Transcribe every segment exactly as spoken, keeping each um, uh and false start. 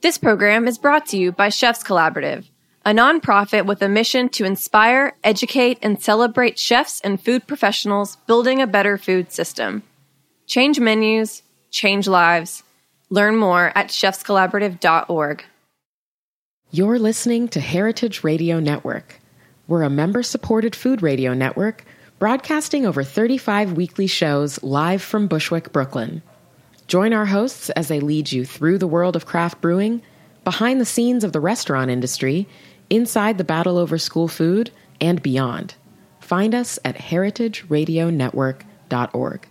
This program is brought to you by Chefs Collaborative, a nonprofit with a mission to inspire, educate, and celebrate chefs and food professionals building a better food system. Change menus, change lives. Learn more at chefs collaborative dot org. You're listening to Heritage Radio Network. We're a member-supported food radio network broadcasting over thirty-five weekly shows live from Bushwick, Brooklyn. Join our hosts as they lead you through the world of craft brewing, behind the scenes of the restaurant industry, inside the battle over school food, and beyond. Find us at heritage radio network dot org.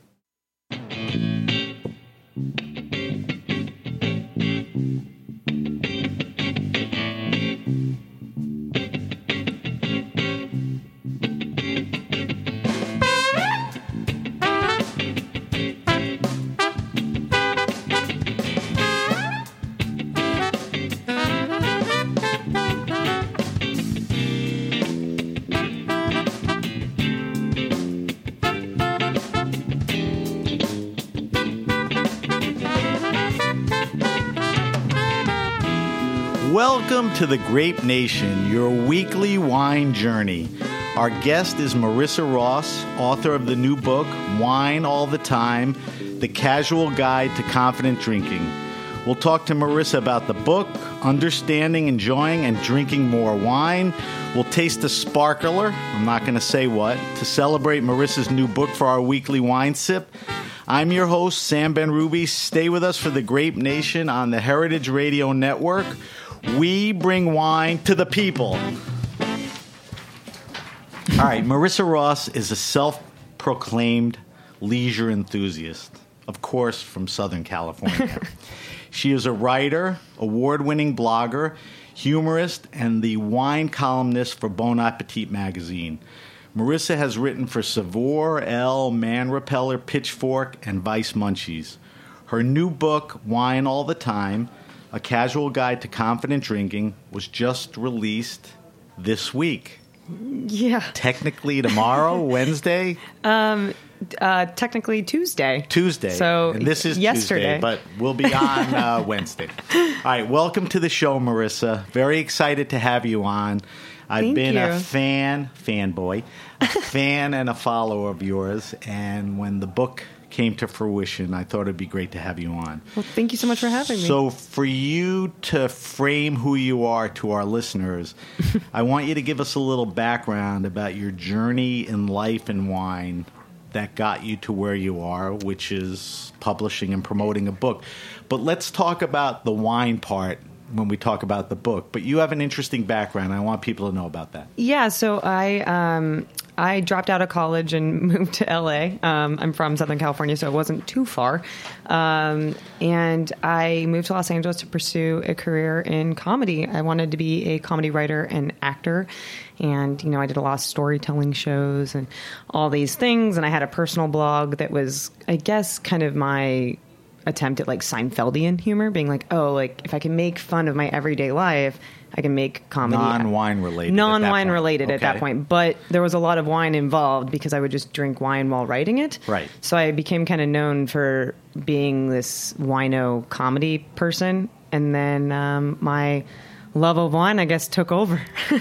Welcome to the Grape Nation, your weekly wine journey. Our guest is Marissa Ross, author of the new book, Wine All the Time, The Casual Guide to Confident Drinking. We'll talk to Marissa about the book, understanding, enjoying, and drinking more wine. We'll taste a sparkler, I'm not going to say what, to celebrate Marissa's new book for our weekly wine sip. I'm your host, Sam Ben-Ruby. Stay with us for the Grape Nation on the Heritage Radio Network. We bring wine to the people. All right, Marissa Ross is a self-proclaimed leisure enthusiast, of course, from Southern California. She is a writer, award-winning blogger, humorist, and the wine columnist for Bon Appetit magazine. Marissa has written for Savor, Elle, Man Repeller, Pitchfork, and Vice Munchies. Her new book, Wine All the Time, A Casual Guide to Confident Drinking, was just released this week. Yeah. Technically tomorrow, Wednesday? Um, uh, technically Tuesday. Tuesday. So and this is yesterday. Tuesday, but we'll be on uh, Wednesday. All right, welcome to the show, Marissa. Very excited to have you on. I've Thank been you. a fan, fanboy, a fan and a follower of yours, and when the book came to fruition, I thought it'd be great to have you on. Well, thank you so much for having me. So for you to frame who you are to our listeners, I want you to give us a little background about your journey in life and wine that got you to where you are, which is publishing and promoting a book. But let's talk about the wine part when we talk about the book. But you have an interesting background. I want people to know about that. Yeah, so I um, I dropped out of college and moved to L A. Um, I'm from Southern California, so it wasn't too far. Um, and I moved to Los Angeles to pursue a career in comedy. I wanted to be a comedy writer and actor. And, you know, I did a lot of storytelling shows and all these things. And I had a personal blog that was, I guess, kind of my attempt at like Seinfeldian humor, being like, oh, like if I can make fun of my everyday life, I can make comedy. Non-wine related. Non-wine related okay. at that point. But there was a lot of wine involved because I would just drink wine while writing it. Right. So I became kind of known for being this wino comedy person. And then um, my love of wine, I guess, took over.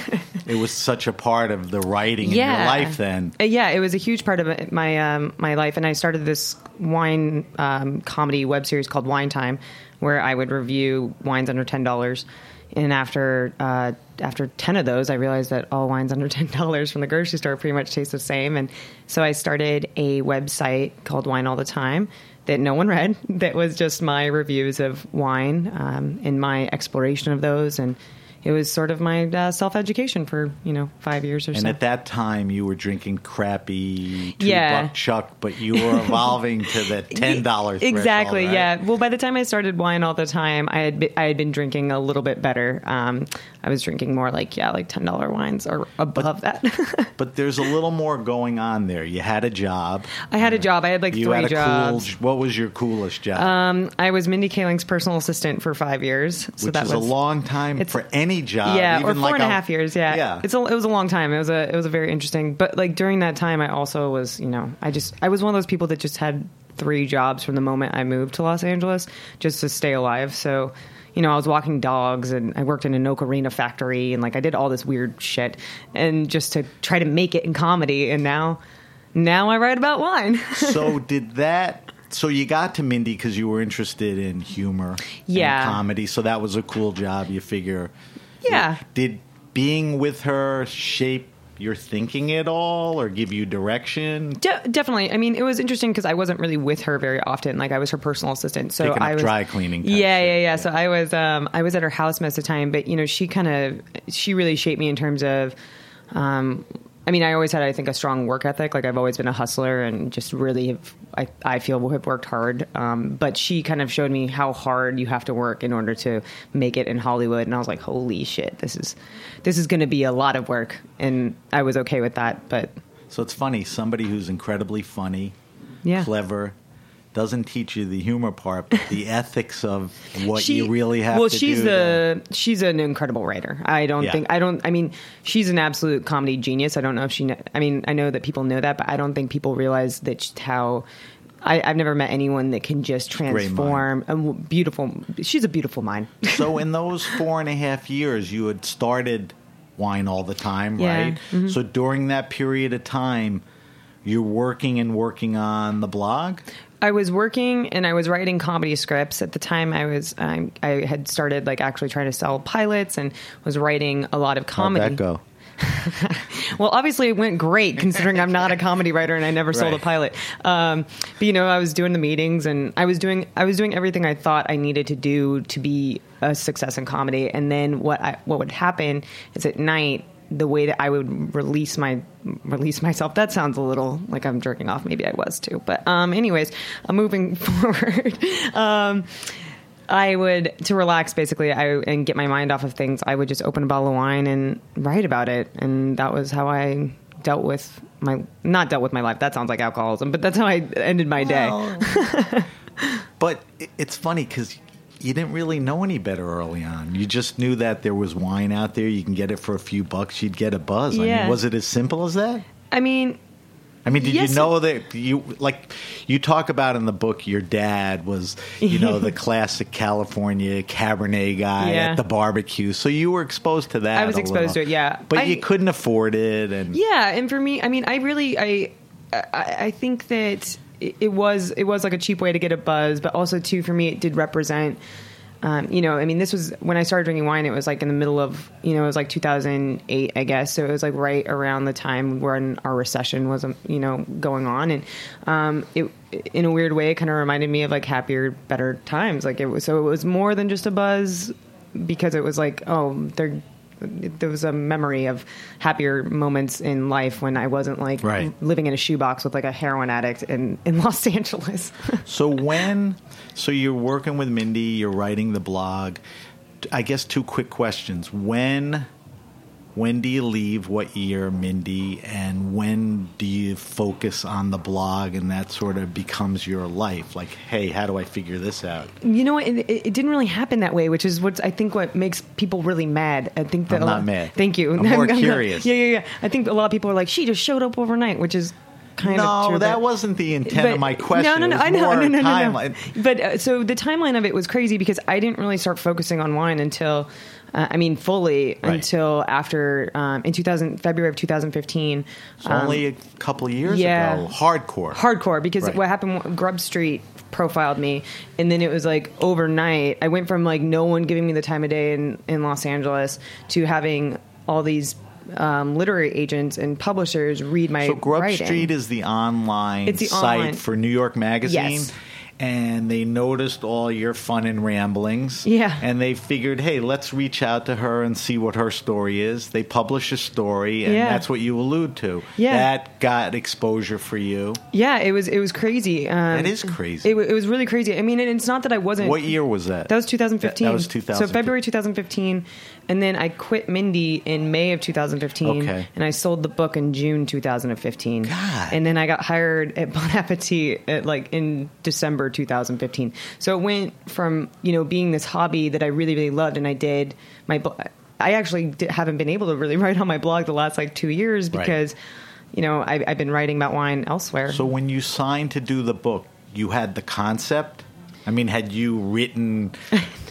It was such a part of the writing yeah. in your life then. Yeah, it was a huge part of my um, my life. And I started this wine um, comedy web series called Wine Time, where I would review wines under ten dollars. And after uh, after ten of those, I realized that all wines under ten dollars from the grocery store pretty much taste the same. And so I started a website called Wine All the Time that no one read, that was just my reviews of wine um, and my exploration of those. And it was sort of my uh, self-education for, you know, five years or and so. And at that time, you were drinking crappy two-buck yeah. Chuck, but you were evolving to the ten dollars Exactly, right? yeah. Well, by the time I started Wine All the Time, I had been, I had been drinking a little bit better. Um, I was drinking more like, yeah, like ten dollars wines or above but, that. But there's a little more going on there. You had a job. I had a job. I had like you three had a jobs. Cool, what was your coolest job? Um, I was Mindy Kaling's personal assistant for five years. So Which that is was a long time for any job. Yeah, even or four like and a a half years. Yeah, yeah. It's a, it was a long time. It was a it was a very interesting. But like during that time, I also was, you know, I just I was one of those people that just had three jobs from the moment I moved to Los Angeles just to stay alive. So, you know, I was walking dogs and I worked in an ocarina factory and like I did all this weird shit and just to try to make it in comedy. And now, now I write about wine. So did that... So you got to Mindy because you were interested in humor yeah. and comedy. So that was a cool job, you figure. Yeah. Did being with her shape your thinking at all or give you direction? De- definitely. I mean, it was interesting because I wasn't really with her very often. Like I was her personal assistant. So Picking up I was dry cleaning. Yeah, yeah, yeah, yeah. So I was um, I was at her house most of the time. But, you know, she kind of she really shaped me in terms of um, I mean, I always had, I think, a strong work ethic. Like, I've always been a hustler and just really, have, I, I feel, have worked hard. Um, but she kind of showed me how hard you have to work in order to make it in Hollywood. And I was like, holy shit, this is this is going to be a lot of work. And I was okay with that. But so it's funny, somebody who's incredibly funny, yeah. clever, doesn't teach you the humor part, but the ethics of what she, you really have well, to she's do. the she's an incredible writer. I don't Yeah. think I don't. I mean, she's an absolute comedy genius. I don't know if she. kn- I mean, I know that people know that, but I don't think people realize that just how. I, I've never met anyone that can just transform. A w- beautiful. She's a beautiful mind. So in those four and a half years, you had started Wine All the Time, Yeah. right? Mm-hmm. So during that period of time, you're working and working on the blog? I was working and I was writing comedy scripts at the time. I was um, I had started like actually trying to sell pilots and was writing a lot of comedy. How'd that go? Well, obviously it went great considering I'm not a comedy writer and I never sold a Right. pilot. Um, but you know, I was doing the meetings and I was doing I was doing everything I thought I needed to do to be a success in comedy. And then what I, what would happen is at night, the way that I would release my release myself. That sounds a little like I'm jerking off. Maybe I was too. But um, anyways, uh, moving forward. um, I would, to relax, basically, I and get my mind off of things, I would just open a bottle of wine and write about it. And that was how I dealt with my, not dealt with my life. That sounds like alcoholism, but that's how I ended my day. Well, but it- it's funny because you didn't really know any better early on. You just knew that there was wine out there. You can get it for a few bucks. You'd get a buzz. I Yeah. mean, was it as simple as that? I mean, I mean, did Yes. you know that you like you talk about in the book your dad was, you know, the classic California Cabernet guy Yeah. at the barbecue. So you were exposed to that. I was a exposed little. to it, yeah. But I- you couldn't afford it, and yeah, and for me, I mean, I really, I, I, I think that it it was, it was like a cheap way to get a buzz, but also too, for me, it did represent, um, you know, I mean, this was when I started drinking wine. It was like in the middle of, you know, it was like two thousand eight, I guess. So it was like right around the time when our recession was, um, you know, going on, and um, it, in a weird way, it kind of reminded me of like happier, better times. Like it was, so it was more than just a buzz because it was like, oh, they're. There was a memory of happier moments in life when I wasn't like Right. living in a shoebox with like a heroin addict in, in Los Angeles. So when, so you're working with Mindy, you're writing the blog. I guess two quick questions. When, when do you leave? What year, Mindy? And when do you focus on the blog and that sort of becomes your life? Like, hey, how do I figure this out? You know, it, it it didn't really happen that way, which is what I think what makes people really mad. I think that I'm a not lot, mad. Thank you. I'm more not- curious. Yeah, yeah, yeah. I think a lot of people are like, she just showed up overnight, which is kind of No, true. that but- wasn't the intent but- of my question. No, no, no. It was I know. more No, no, no, no. timeline. But uh, so the timeline of it was crazy because I didn't really start focusing on wine until, uh, I mean, fully Right. until after um, in two thousand February of two thousand fifteen. So um, only a couple of years yeah. ago. Hardcore. hardcore because Right. what happened, Grub Street profiled me, and then it was like overnight I went from like no one giving me the time of day in, in Los Angeles to having all these um, literary agents and publishers read my So Grub writing. Street is the online It's the site online- for New York Magazine. Yes. And they noticed all your fun and ramblings. Yeah. And they figured, hey, let's reach out to her and see what her story is. They publish a story, and Yeah. that's what you allude to. Yeah. That got exposure for you. Yeah, it was it was crazy. Um, That is crazy. It, wa- it was really crazy. I mean, and it's not that I wasn't. What year was that? That was two thousand fifteen. That, that was two thousand. So February two thousand fifteen, and then I quit Mindy in May of two thousand fifteen, Okay. and I sold the book in June two thousand fifteen. God. And then I got hired at Bon Appetit at like in December two thousand fifteen. So it went from, you know, being this hobby that I really really loved, and I did my. blo- I actually di- haven't been able to really write on my blog the last like two years Right. because, you know, I've, I've been writing about wine elsewhere. So when you signed to do the book, you had the concept? I mean, had you written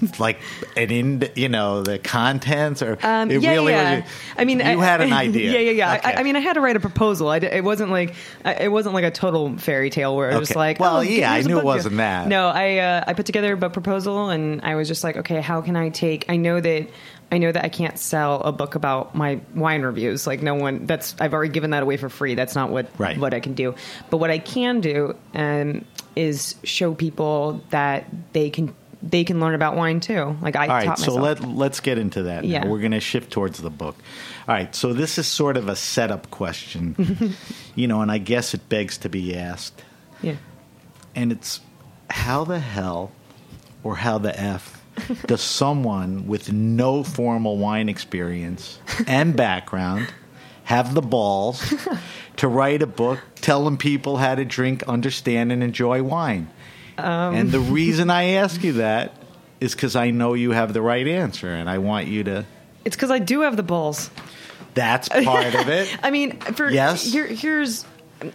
like an in, you know, the contents, or Um, it yeah, really yeah. was? I mean, you I, had an idea. Yeah, yeah, yeah. Okay. I, I mean, I had to write a proposal. I, it wasn't like I, it wasn't like a total fairy tale where it was Okay. like, Well, oh, yeah, I here's a knew it book. wasn't that. No, I uh, I put together a book proposal, and I was just like, okay, how can I take? I know that. I know that I can't sell a book about my wine reviews. Like no one, that's I've already given that away for free. That's not what Right. what I can do. But what I can do um, is show people that they can they can learn about wine too. Like I All right, taught so myself. let let's get into that. Now. Yeah. We're going to shift towards the book. All right, so this is sort of a setup question, you know, and I guess it begs to be asked. yeah. And it's how the hell or how the F does someone with no formal wine experience and background have the balls to write a book telling people how to drink, understand, and enjoy wine? Um. And the reason I ask you that is because I know you have the right answer, and I want you to... It's because I do have the balls. That's part of it. I mean, for Yes. here, here's.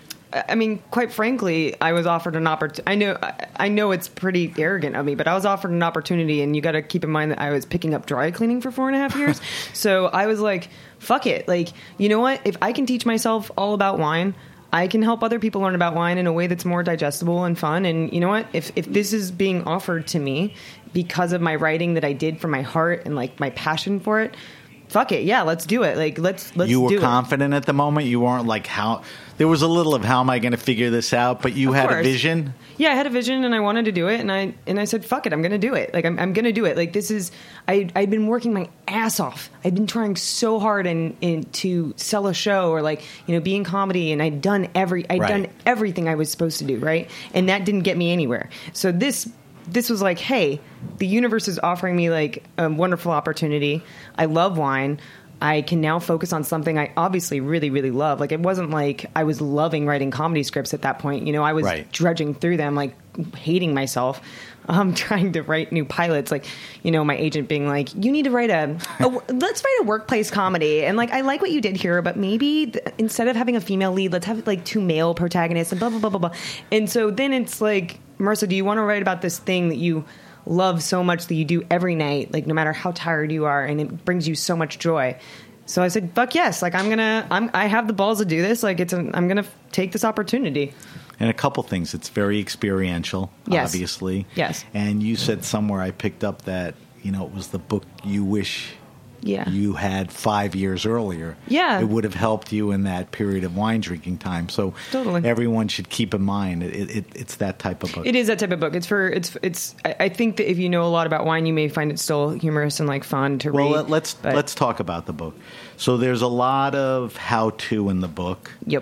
I mean, quite frankly, I was offered an opportunity. I know, I- I know it's pretty arrogant of me, but I was offered an opportunity, and you got to keep in mind that I was picking up dry cleaning for four and a half years. So I was like, "Fuck it!" Like, you know what? If I can teach myself all about wine, I can help other people learn about wine in a way that's more digestible and fun. And you know what? If if this is being offered to me because of my writing that I did from my heart and like my passion for it. Fuck it, yeah, let's do it. Like, let's let's. You were do confident at the moment. You weren't like how. There was a little of how am I going to figure this out, but you Of had a course. vision. Yeah, I had a vision and I wanted to do it, and I and I said, "Fuck it, I'm going to do it. Like, I'm I'm going to do it. Like, this is I I've been working my ass off. I've been trying so hard and in, in, to sell a show or like you know be in comedy, and I'd done every I'd Right. done everything I was supposed to do, right? And that didn't get me anywhere. So this. This was like, hey, the universe is offering me like a wonderful opportunity. I love wine. I can now focus on something I obviously really, really love. Like, it wasn't like I was loving writing comedy scripts at that point. You know, I was Right. drudging through them, like hating myself, um, trying to write new pilots. Like, you know, my agent being like, you need to write a, a let's write a workplace comedy. And like, I like what you did here, but maybe th- instead of having a female lead, let's have like two male protagonists and blah, blah, blah, blah, blah. And so then it's like, Marissa, do you want to write about this thing that you love so much that you do every night, like no matter how tired you are, and it brings you so much joy? So I said, fuck yes. Like, I'm going to, I'm, I have the balls to do this. Like, it's, a, I'm going to take this opportunity. And a couple things. It's very experiential, Yes. obviously. Yes. And you said somewhere I picked up that, you know, it was the book you wish Yeah. you had five years earlier. Yeah. It would have helped you in that period of wine drinking time. So Totally. everyone should keep in mind it, it, it's that type of book. It is that type of book. It's for, it's, it's, I I think that if you know a lot about wine, you may find it still humorous and like fun to Well, read. let- let's but- let's talk about the book. So there's a lot of how-to in the book. Yep.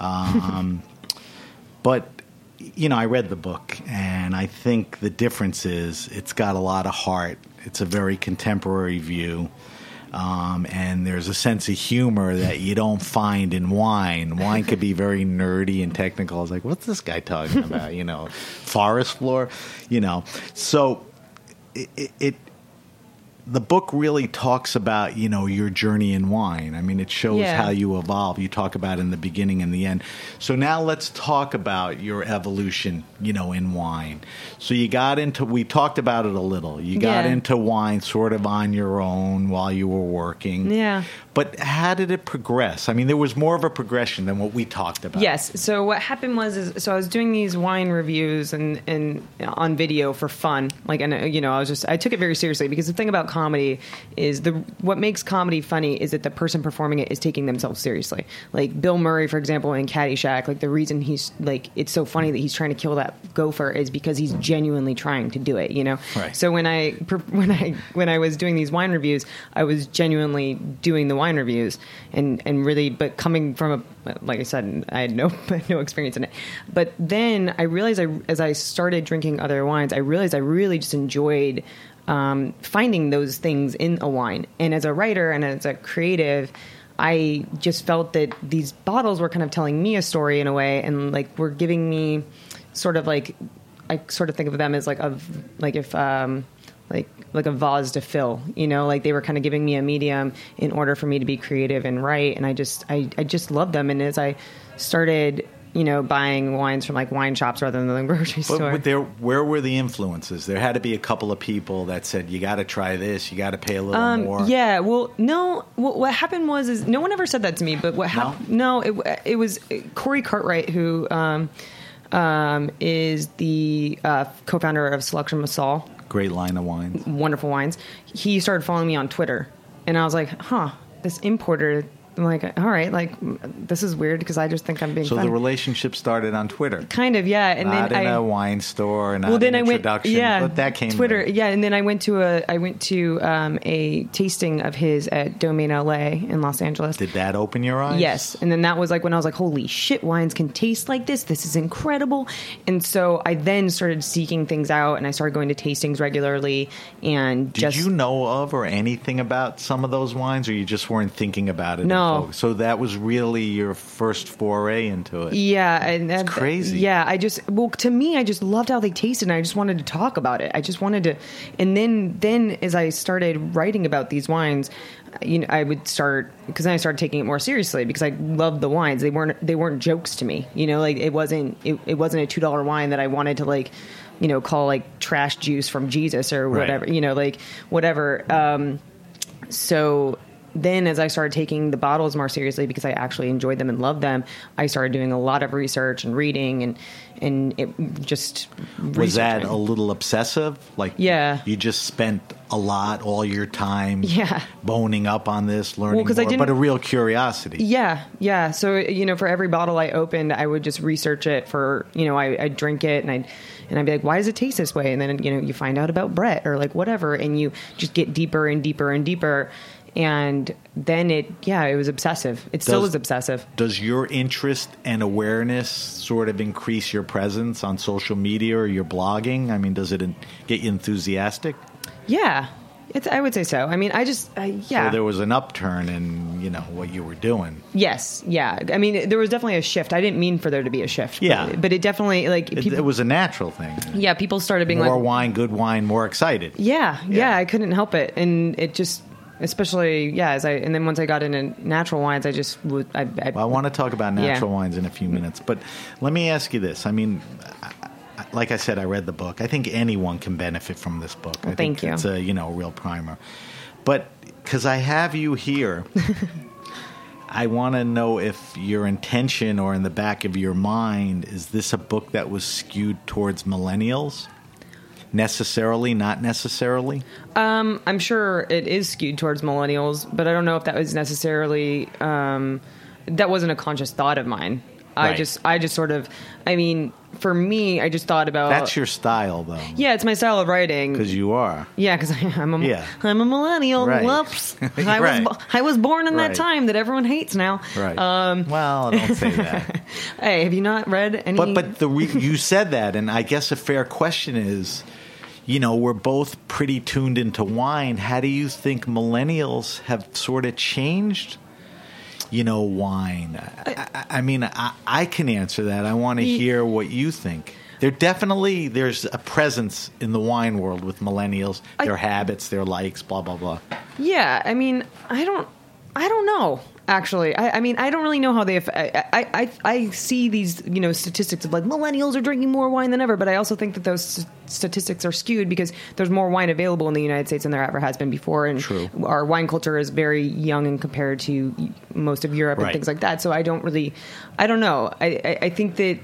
Um, but, you know, I read the book, and I think the difference is it's got a lot of heart. It's a very contemporary view. Um, and there's a sense of humor that you don't find in wine. Wine could be very nerdy and technical. I was like, what's this guy talking about? You know, forest floor, you know. So it, it, it the book really talks about, you know, your journey in wine. I mean, it shows Yeah. how you evolve. You talk about in the beginning and the end. So now let's talk about your evolution, you know, in wine. So you got into, we talked about it a little. You got Yeah. into wine sort of on your own while you were working. Yeah. But how did it progress? I mean, there was more of a progression than what we talked about. Yes. So what happened was, is, so I was doing these wine reviews and, and on video for fun. Like, and uh, you know, I was just, I took it very seriously because the thing about comedy is the, what makes comedy funny is that the person performing it is taking themselves seriously. Like Bill Murray, for example, in Caddyshack, like the reason he's like, it's so funny that he's trying to kill that gopher is because he's genuinely trying to do it, you know? Right. So when I, when I, when I was doing these wine reviews, I was genuinely doing the wine reviews and, and really, but coming from a, like I said, I had no, no experience in it. But then I realized I, as I started drinking other wines, I realized I really just enjoyed um, finding those things in a wine. And as a writer and as a creative, I just felt that these bottles were kind of telling me a story in a way, and like were giving me sort of like, I sort of think of them as like a, like if, um, like like a vase to fill, you know, like they were kind of giving me a medium in order for me to be creative and write. And I just I, I just loved them. And as I started you know, buying wines from like wine shops rather than the grocery But, store. but there, where were the influences? There had to be a couple of people that said, you got to try this, you got to pay a little Um, more. yeah, well, no. What, what happened was, is no one ever said that to me. But what happened? No, it, it was Corey Cartwright, who um, um, is the uh, co-founder of Selection Massal, Great line of wines. wonderful wines. He started following me on Twitter, and I was like, huh, this importer. I'm like, all right, like this is weird because I just think I'm being So funny. the relationship started on Twitter. Kind of, yeah. And Not then in I, a wine store, not well, then an I went, introduction. yeah, But that came Twitter, later. yeah. And then I went to a, I went to um, a tasting of his at Domaine L A in Los Angeles. Did that open your eyes? Yes. And then that was like when I was like, holy shit, wines can taste like this. This is incredible. And so I then started seeking things out and I started going to tastings regularly and Did just. you know of or anything about some of those wines, or you just weren't thinking about it? No. So that was really your first foray into it. Yeah, and that's crazy. Yeah, I just well to me, I just loved how they tasted, and I just wanted to talk about it. I just wanted to, and then then as I started writing about these wines, you know, I would start because then I started taking it more seriously because I loved the wines. They weren't they weren't jokes to me. You know, like it wasn't it, it wasn't a two dollar wine that I wanted to like, you know, call like trash juice from Jesus or whatever. Right. You know, like whatever. Um, so. Then as I started taking the bottles more seriously because I actually enjoyed them and loved them, I started doing a lot of research and reading and and it just Was that researching. a little obsessive? Like, Yeah. you just spent a lot, all your time, Yeah. boning up on this, learning Well, 'cause I more, didn't- but a real curiosity. Yeah, yeah. So you know, for every bottle I opened, I would just research it for you know, I I'd drink it and I'd and I'd be like, why does it taste this way? And then you know, you find out about Brett or like whatever, and you just get deeper and deeper and deeper. And then it, yeah, it was obsessive. It still Does- is obsessive. Does your interest and awareness sort of increase your presence on social media or your blogging? I mean, does it in- get you enthusiastic? Yeah, it's, I would say so. I mean, I just, uh, yeah. So there was an upturn in, you know, what you were doing. Yes, yeah. I mean, there was definitely a shift. I didn't mean for there to be a shift. Yeah. But, but it definitely, like, It, people, it was a natural thing. yeah, people started being More like, wine, good wine, more excited. yeah, yeah, Yeah. I couldn't help it. And it just, especially, yeah, as I, and then once I got into natural wines, I just would, I, I, Well, I want to talk about natural Yeah. wines in a few minutes, but let me ask you this. I mean, I, I, like I said, I read the book. I think anyone can benefit from this book. Well, I think thank you. It's a, you know, real primer. But because I have you here, I want to know if your intention or in the back of your mind, is this a book that was skewed towards millennials? Necessarily, not necessarily? Um, I'm sure it is skewed towards millennials, but I don't know if that was necessarily um, that wasn't a conscious thought of mine. I Right. just, I just sort of, I mean, for me, I just thought about That's your style, though, yeah, it's my style of writing. because you are. Yeah, because I'm a, Yeah. I'm a millennial. Right. Whoops, I Right. was bo- I was born in Right. that time that everyone hates now. Right. Um, well, don't say that. hey, have you not read any? But but the re- you said that, and I guess a fair question is, you know, we're both pretty tuned into wine. How do you think millennials have sort of changed, you know, wine? I, I, I mean, I, I can answer that. I want to hear what you think. There definitely there's a presence in the wine world with millennials, their habits, their likes, blah blah blah. Yeah, I mean, I don't, I don't know. Actually, I, I mean, I don't really know how they. Aff- I, I, I, I see these, you know, statistics of like millennials are drinking more wine than ever, but I also think that those st- statistics are skewed because there's more wine available in the United States than there ever has been before, and True. our wine culture is very young and compared to most of Europe Right. and things like that. So I don't really, I don't know. I, I, I think that,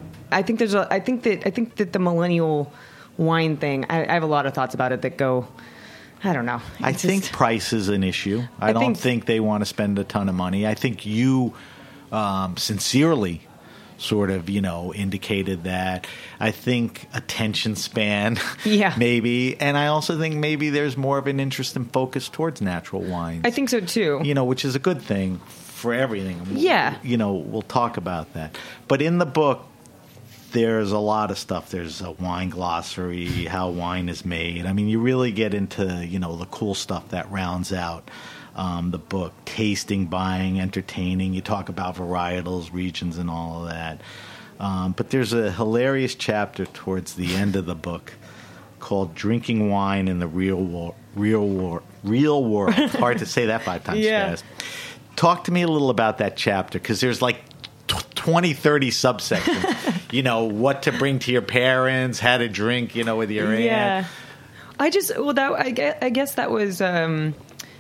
I think there's a, I think that, I think that the millennial wine thing. I, I have a lot of thoughts about it that go. I don't know. I It's think just- price is an issue. I, I don't think- think they want to spend a ton of money. I think you um, sincerely sort of, you know, indicated that. I think attention span, Yeah. maybe. And I also think maybe there's more of an interest and focus towards natural wines. I think so too. You know, which is a good thing for everything. Yeah. You know, we'll talk about that. But in the book, there's a lot of stuff. There's a wine glossary, how wine is made. I mean, you really get into, you know, the cool stuff that rounds out um, the book. Tasting, buying, entertaining. You talk about varietals, regions, and all of that. Um, but there's a hilarious chapter towards the end of the book called "Drinking Wine in the Real War, Real War, Real World." Hard to say that five times Yeah. fast. Talk to me a little about that chapter, because there's like tw- twenty, thirty subsections. You know, what to bring to your parents, how to drink, you know, with your yeah. aunt. I just, well, that I guess, I guess that was... Um,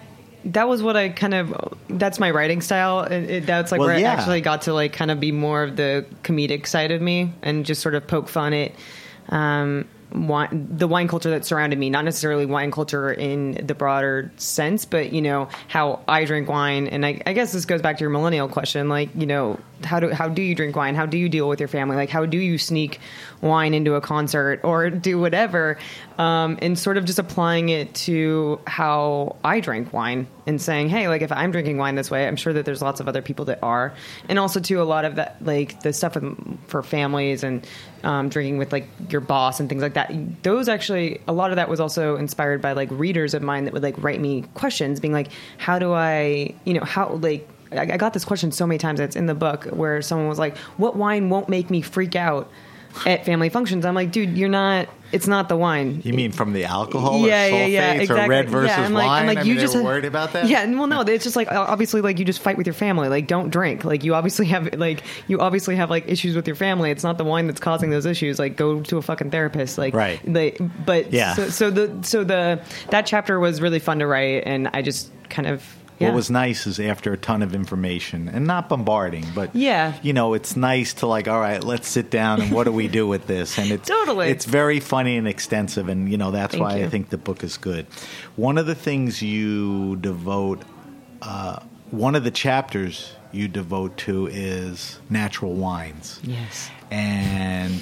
that was what I kind of, that's my writing style. It, it, that's like well, where yeah. I actually got to like kind of be more of the comedic side of me and just sort of poke fun at um, wine, the wine culture that surrounded me, not necessarily wine culture in the broader sense, but, you know, how I drink wine. And I, I guess this goes back to your millennial question, like, you know, how do, how do you drink wine? How do you deal with your family? Like, how do you sneak wine into a concert or do whatever? Um, and sort of just applying it to how I drink wine and saying, hey, like if I'm drinking wine this way, I'm sure that there's lots of other people that are. And also to a lot of that, like the stuff with, for families and um, drinking with like your boss and things like that. Those actually, a lot of that was also inspired by like readers of mine that would like write me questions being like, how do I, you know, how like, I got this question so many times. It's in the book where someone was like, what wine won't make me freak out at family functions? I'm like, dude, you're not, it's not the wine. You mean from the alcohol yeah, or sulfates yeah, yeah, exactly. or red versus yeah, I'm like, wine? I'm like, I you mean, just they were worried about that? Yeah, well, no, it's just like, obviously, like, you just fight with your family. Like, don't drink. Like, you obviously have, like, you obviously have, like, issues with your family. It's not the wine that's causing those issues. Like, go to a fucking therapist. Like, right. Like, but, yeah. so, so the, so the, that chapter was really fun to write, and I just kind of, Yeah. What was nice is after a ton of information, and not bombarding, but yeah. you know, it's nice to like, all right, let's sit down and what do we do with this? And it's totally. It's very funny and extensive, and you know that's Thank why you. I think the book is good. One of the things you devote, uh, one of the chapters you devote to is natural wines. Yes. And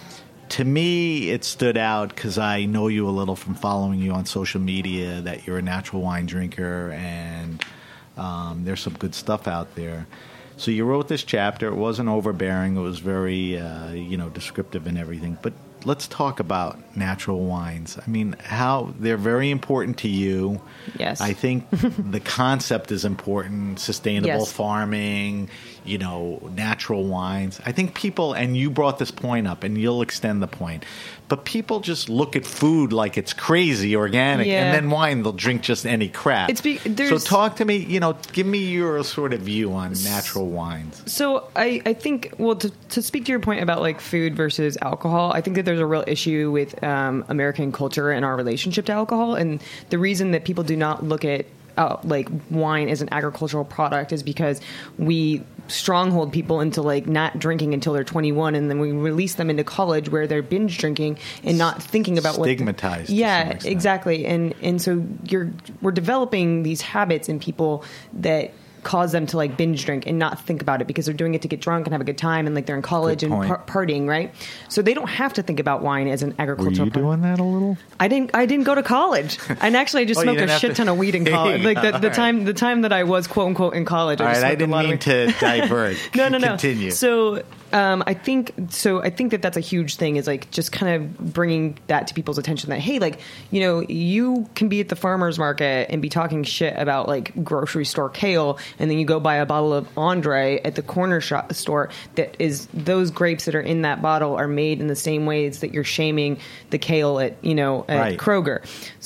to me, it stood out because I know you a little from following you on social media that you're a natural wine drinker, and um, there's some good stuff out there. So you wrote this chapter. It wasn't overbearing. It was very, uh, you know, descriptive and everything. But let's talk about natural wines. I mean, how they're very important to you. Yes. I think the concept is important. Sustainable Yes. farming, you know, natural wines. I think people, and you brought this point up, and you'll extend the point, but people just look at food like it's crazy organic, Yeah. and then wine, they'll drink just any crap. It's be- so there's- talk to me, you know, give me your sort of view on natural wines. So I, I think, well, to, to speak to your point about like food versus alcohol, I think that there's a real issue with um, American culture and our relationship to alcohol. And the reason that people do not look at uh, like wine as an agricultural product is because we stronghold people into like not drinking until they're twenty-one, and then we release them into college where they're binge drinking and not thinking about what Stigmatized. yeah, exactly. And and so you're we're developing these habits in people that cause them to like binge drink and not think about it because they're doing it to get drunk and have a good time, and like they're in college Good and point. par- partying, right? So they don't have to think about wine as an Were agricultural you product. doing that a little? I didn't. I didn't go to college, and actually, I just Oh, you smoked a didn't have shit to- ton of weed in college. Like the, the All right. time, the time that I was quote unquote in college. All I right, just I smoked a didn't lot of mean weed. to divert. No, no, no. Continue. So um, I think so. I think that that's a huge thing. Is like just kind of bringing that to people's attention. That hey, like you know, you can be at the farmers market and be talking shit about like grocery store kale, and then you go buy a bottle of Andre at the corner shop store. That is those grapes that are in that bottle are made in the same ways that you're shaming the kale at you know at Right. Kroger.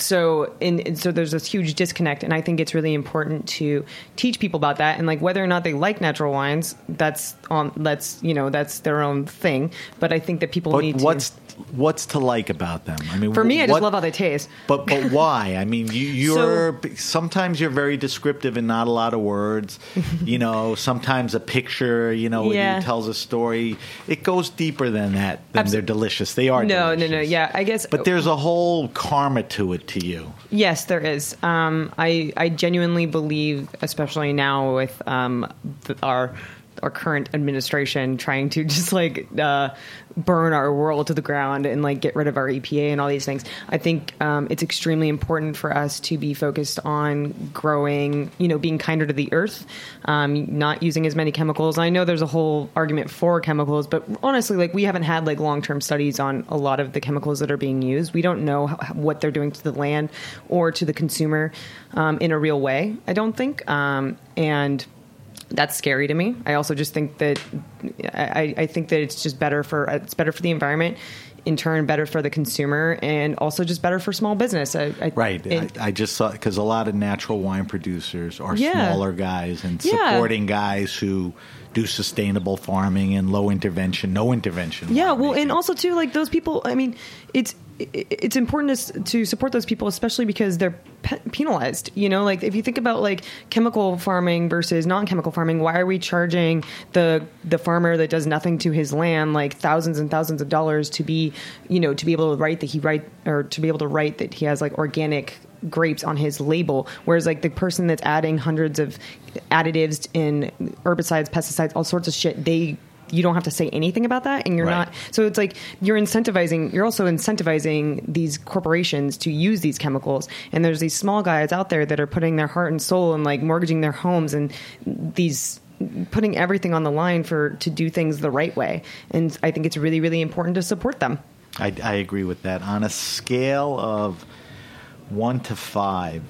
So and, and so there's this huge disconnect, and I think it's really important to teach people about that. And like whether or not they like natural wines, that's on that's you know that's their own thing. But I think that people But need what's to. what's to like about them? I mean, For me, I just what- love how they taste. But but why? I mean, you, you're sometimes you're very descriptive and not a lot of words. You know, sometimes a picture. You know, Yeah. it tells a story. It goes deeper than that. Than Abso- they're delicious. They are. No, no, delicious. no. Yeah, I guess. But there's a whole karma to it to you. Yes, there is. Um, I I genuinely believe, especially now with um, the, our our current administration trying to just like uh, burn our world to the ground and like get rid of our E P A and all these things. I think um, it's extremely important for us to be focused on growing, you know, being kinder to the earth, um, not using as many chemicals. I know there's a whole argument for chemicals, but honestly, like we haven't had like long-term studies on a lot of the chemicals that are being used. We don't know how, what they're doing to the land or to the consumer um, in a real way, I don't think. Um, and that's scary to me. I also just think that I, I think that it's just better for it's better for the environment in turn better for the consumer and also just better for small business. I, I, right. It, I, I just saw, because a lot of natural wine producers are Yeah. smaller guys and Yeah. supporting guys who do sustainable farming and low intervention, no intervention. Yeah, well, winemaking. and also too, like those people. I mean, it's it's important to, to support those people, especially because they're pe- penalized. You know, like if you think about like chemical farming versus non-chemical farming, why are we charging the the farmer that does nothing to his land like thousands and thousands of dollars to be, you know, to be able to write that he write or to be able to write that he has like organic grapes on his label, whereas like the person that's adding hundreds of additives in herbicides, pesticides, all sorts of shit, they you don't have to say anything about that, and you're Right. not. So it's like you're incentivizing. You're also incentivizing these corporations to use these chemicals. And there's these small guys out there that are putting their heart and soul and like mortgaging their homes and these putting everything on the line for to do things the right way. And I think it's really, really important to support them. I, I agree with that. On a scale of one to five,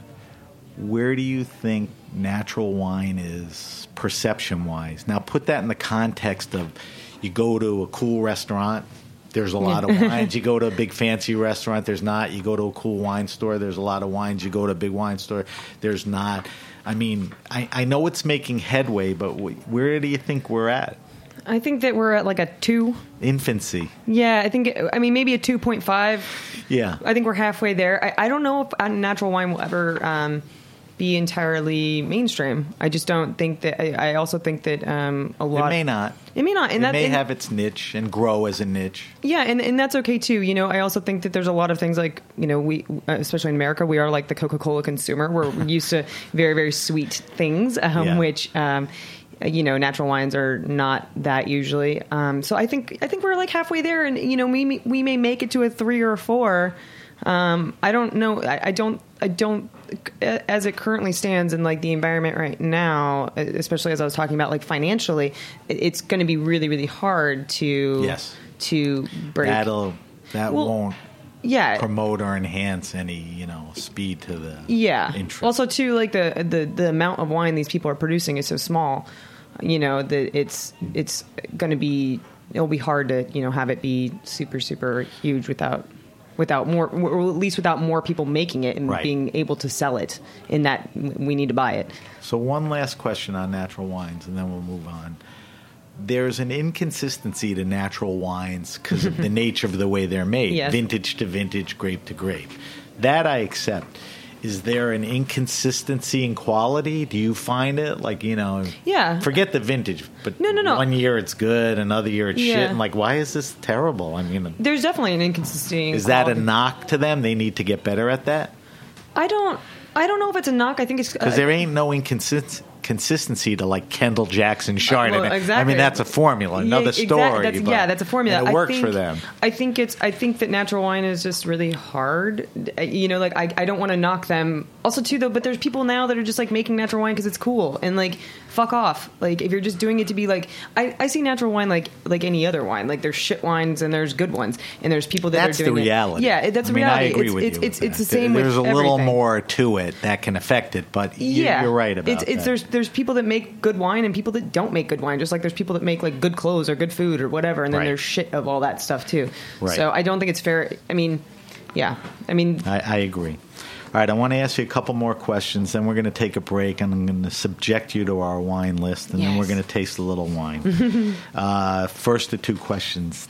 where do you think natural wine is perception-wise? Now, put that in the context of you go to a cool restaurant, there's a lot of wines. You go to a big fancy restaurant, there's not. You go to a cool wine store, there's a lot of wines. You go to a big wine store, there's not. I mean, I, I know it's making headway, but wh- where do you think we're at? I think that we're at like a two. Infancy. Yeah, I think, I mean, maybe a two point five. Yeah. I think we're halfway there. I, I don't know if uh, natural wine will ever um, be entirely mainstream. I just don't think that, I, I also think that um, a lot. It may not. It may not. And it that, may and, have its niche and grow as a niche. Yeah, and, and that's okay too. You know, I also think that there's a lot of things like, you know, we, especially in America, we are like the Coca-Cola consumer. We're used to very, very sweet things, um, Yeah. which, um, you know, natural wines are not that usually. Um, so I think I think we're like halfway there, and you know, we we may make it to a three or a four. Um, I don't know. I, I don't. I don't. As it currently stands in like the environment right now, especially as I was talking about, like financially, it's going to be really, really hard to Yes. to break. That'll that Well, won't yeah. promote or enhance any, you know, speed to the Yeah. interest. Also, too, like the, the the amount of wine these people are producing is so small. You know that it's it's going to be it'll be hard to you know have it be super super huge without without more or at least without more people making it and Right. being able to sell it. In that we need to buy it. So one last question on natural wines, and then we'll move on. There's an inconsistency to natural wines because of the nature of the way they're made, Yes. vintage to vintage, grape to grape. That I accept. Is there an inconsistency in quality? Do you find it? Like, you know, Yeah. forget the vintage, but No, no, no. one year it's good, another year it's Yeah. shit. And like, why is this terrible? I mean, There's definitely an inconsistency. in is that a quality. knock to them? They need to get better at that? I don't. I don't know if it's a knock. I think it's Because uh, there ain't no inconsist- consistency to like Kendall Jackson Chardonnay. Well, exactly. I mean, that's a formula, another Yeah, story. exactly. That's, but- yeah, that's a formula. and it I works think, for them. I think it's. I think that natural wine is just really hard. You know, like I, I don't want to knock them. Also, too, though, but there's people now that are just like making natural wine because it's cool and like fuck off. Like if you're just doing it to be like, I, I see natural wine like like any other wine. Like there's shit wines and there's good ones and there's people that That's are the doing reality. It. Yeah, that's I the mean, reality. I agree it's, with it's, you. It's with it's the that. same. There's with a little everything. more to it that can affect it, but you, Yeah, you're right about it's, it's that. there's there's people that make good wine and people that don't make good wine. Just like there's people that make like good clothes or good food or whatever, and then Right. there's shit of all that stuff too. Right. So I don't think it's fair. I mean, yeah, I mean, I, I agree. All right, I want to ask you a couple more questions, then we're going to take a break, and I'm going to subject you to our wine list, and then we're Yes. going to taste a little wine. uh, first, the two questions.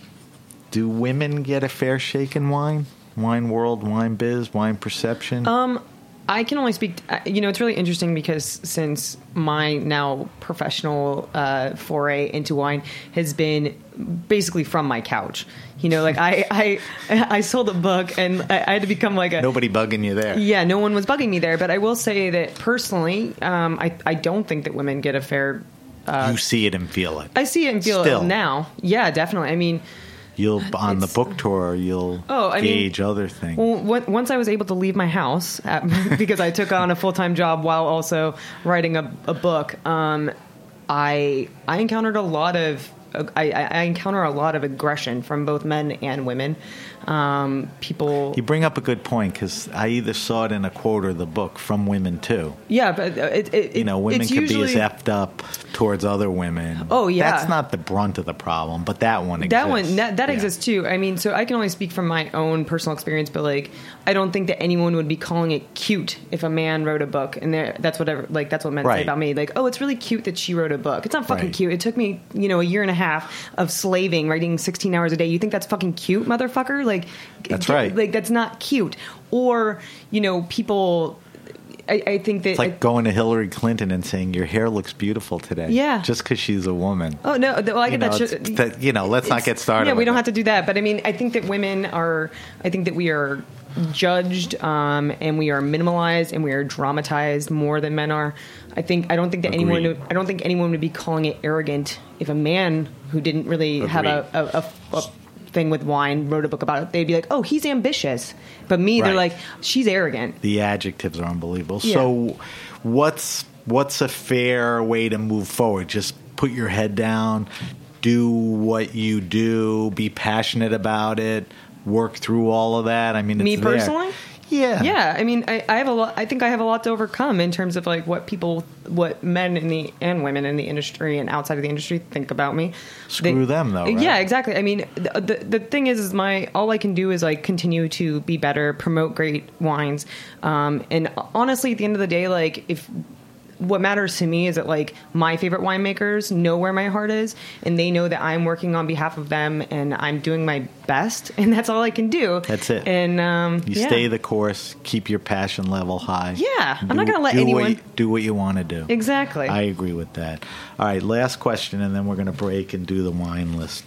Do women get a fair shake in wine? Wine world, wine biz, wine perception? Um, I can only speak. uh, You know, it's really interesting because since my now professional uh, foray into wine has been basically from my couch. You know, like I I, I sold a book and I, I had to become like a Nobody bugging you there. Yeah, no one was bugging me there. But I will say that personally, um, I I don't think that women get a fair. you see it and feel it. I see it and feel Still. it now. Yeah, definitely. I mean. You'll on the It's- book tour. You'll Oh, I mean- gauge other things. Well, when- once I was able to leave my house at, because I took on a full time job while also writing a, a book, um, I I encountered a lot of I, I encounter a lot of aggression from both men and women. Um, people, You bring up a good point because I either saw it in a quote or the book from women too. yeah, but it, it, You know, women it's could usually, be as effed up towards other women. Oh, yeah. That's not the brunt of the problem, but that one exists. That one, that, that Yeah. exists too. I mean, so I can only speak from my own personal experience, but like, I don't think that anyone would be calling it cute if a man wrote a book, and that's whatever. Like, that's what men Right. say about me. Like, oh, it's really cute that she wrote a book. It's not fucking Right. cute. It took me, you know, a year and a half of slaving, writing sixteen hours a day. You think that's fucking cute, motherfucker? Like, That's get- right. Like, that's not cute. Or, you know, people. I, I think that It's like going to Hillary Clinton and saying, your hair looks beautiful today. Yeah. Just because she's a woman. Oh no! Well, I You get know, that. it's- shit. that- you know, let's not It's- get started Yeah, we with don't it. have to do that. But I mean, I think that women are. I think that we are judged, um, and we are minimalized, and we are dramatized more than men are. I think. I don't think that Agreed. anyone. I don't think anyone would be calling it arrogant if a man who didn't really have a, a, a, a thing with wine wrote a book about it. They'd be like, "Oh, he's ambitious." But me, they're Right. like, "She's arrogant." The adjectives are unbelievable. Yeah. So what's what's a fair way to move forward? Just put your head down, do what you do, be passionate about it, work through all of that. I mean, it's Me there. personally? Yeah. Yeah, I mean, I, I have a lot. I think I have a lot to overcome in terms of like what people, what men in the and women in the industry and outside of the industry think about me. Screw them, though, right? Yeah, exactly. I mean, the, the the thing is, is my all I can do is like continue to be better, promote great wines, um, and honestly, at the end of the day, like if. What matters to me is that like my favorite winemakers know where my heart is, and they know that I'm working on behalf of them, and I'm doing my best, and that's all I can do. That's it. And um, You yeah. stay the course, keep your passion level high. Yeah, I'm Do- not gonna let do anyone- What you, do what you want to do. Exactly. I agree with that. All right, last question, and then we're going to break and do the wine list.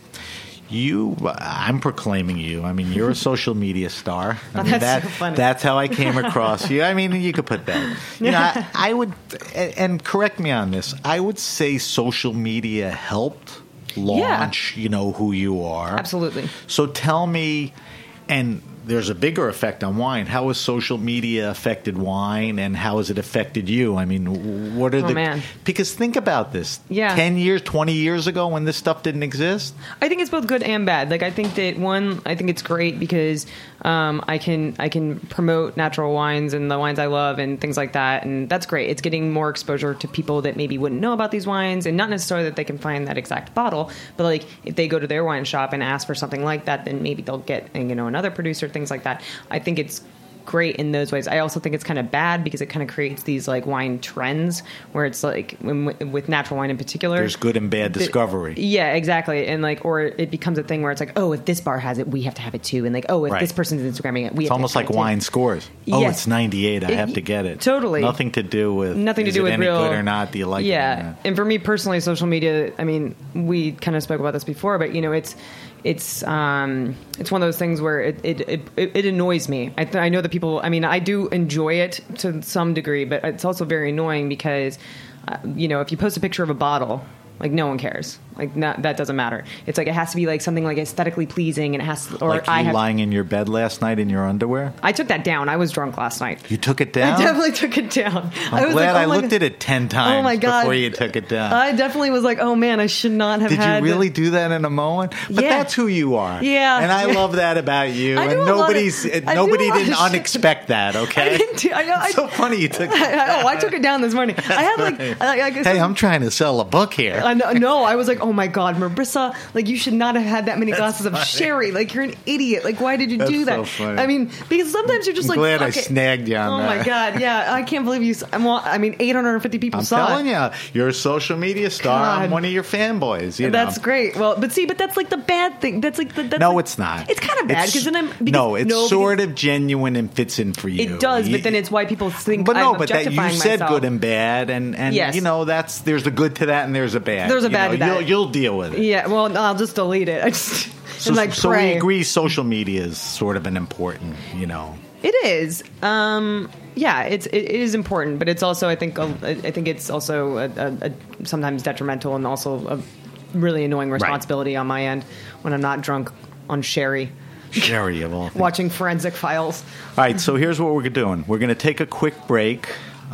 You, I'm proclaiming you. I mean, you're a social media star. I Oh, mean, that's that, so funny. That's how I came across you. I mean, you could put that. You know, I, I would, and and correct me on this. I would say social media helped launch. You know who you are. Absolutely. So tell me, and there's a bigger effect on wine. How has social media affected wine, and how has it affected you? I mean, what are Oh, the... man. Because think about this. Yeah. ten years, twenty years ago when this stuff didn't exist? I think it's both good and bad. Like I think that one, I think it's great because um, I can I can promote natural wines and the wines I love and things like that, and that's great. It's getting more exposure to people that maybe wouldn't know about these wines, and not necessarily that they can find that exact bottle, but like if they go to their wine shop and ask for something like that, then maybe they'll get you know another producer, things like that. I think it's great in those ways. I also think it's kind of bad because it kind of creates these like wine trends where it's like when, with natural wine in particular, There's good and bad the- discovery. yeah, exactly. And like, or it becomes a thing where it's like, oh, if this bar has it, we have to have it too. And like, oh, if Right. this person's Instagramming it, we It's have almost to like have it wine too. scores. Oh, Yes. it's ninety-eight. I It- have to get it. totally. Nothing to do with Nothing to is do it with any real good or not. Do you like yeah. it or not? And for me personally, social media, I mean, we kind of spoke about this before, but you know, it's, it's, um, it's one of those things where it, it, it, it annoys me. I, th- I know that people, I mean, I do enjoy it to some degree, but it's also very annoying because, uh, you know, if you post a picture of a bottle, like no one cares. Like not, that doesn't matter. It's like it has to be like something like aesthetically pleasing, and it has to, or Like I you have. lying in your bed last night in your underwear? I took that down. I was drunk last night. You took it down? I definitely took it down. I'm I was glad like, I oh my looked God. at it ten times Oh my God. before you took it down. I definitely was like, oh man, I should not have Did had. you really do that in a moment? But Yeah. that's who you are. Yeah. And I love that about you. I do and a lot of- nobody's I do a nobody lot of didn't shit. unexpect that, okay? I didn't do, I know. I, It's so funny you took I, oh, I took it down this morning. I had like, funny. I, I guess Hey, I'm trying to sell a book here. I know, no, I was like, oh my God, Marissa, like you should not have had that many glasses of funny. sherry. Like you're an idiot. Like why did you That's do that? so funny. I mean, because sometimes you're just I'm like, glad I okay. snagged you on Oh that. my God, yeah, I can't believe you. s- I'm, I mean, eight hundred fifty people I'm saw telling it. you, you're a social media star. I'm God. one of your fanboys. You That's know. great. Well, but see, but that's like the bad thing. That's like the, that's No, like- it's not. It's kind of bad It's- because then I'm because, no, it's because sort of genuine and fits in for you. It does, You- but then it's why people think. But no, I'm but that you objectifying said myself. good and bad, and and Yes. you know that's there's a good to that and there's a bad. There's a You bad know, to that. You'll, you'll deal with it. Yeah, well, no, I'll just delete it. I just So, and like so pray. we agree, social media is sort of an important, you know. It is. Um, yeah, it's it, it is important, but it's also I think a, I think it's also a, a, a sometimes detrimental and also a really annoying responsibility on my end when I'm not drunk on sherry, Sherry of all things. watching Forensic Files. All right, so here's what we're doing. We're going to take a quick break.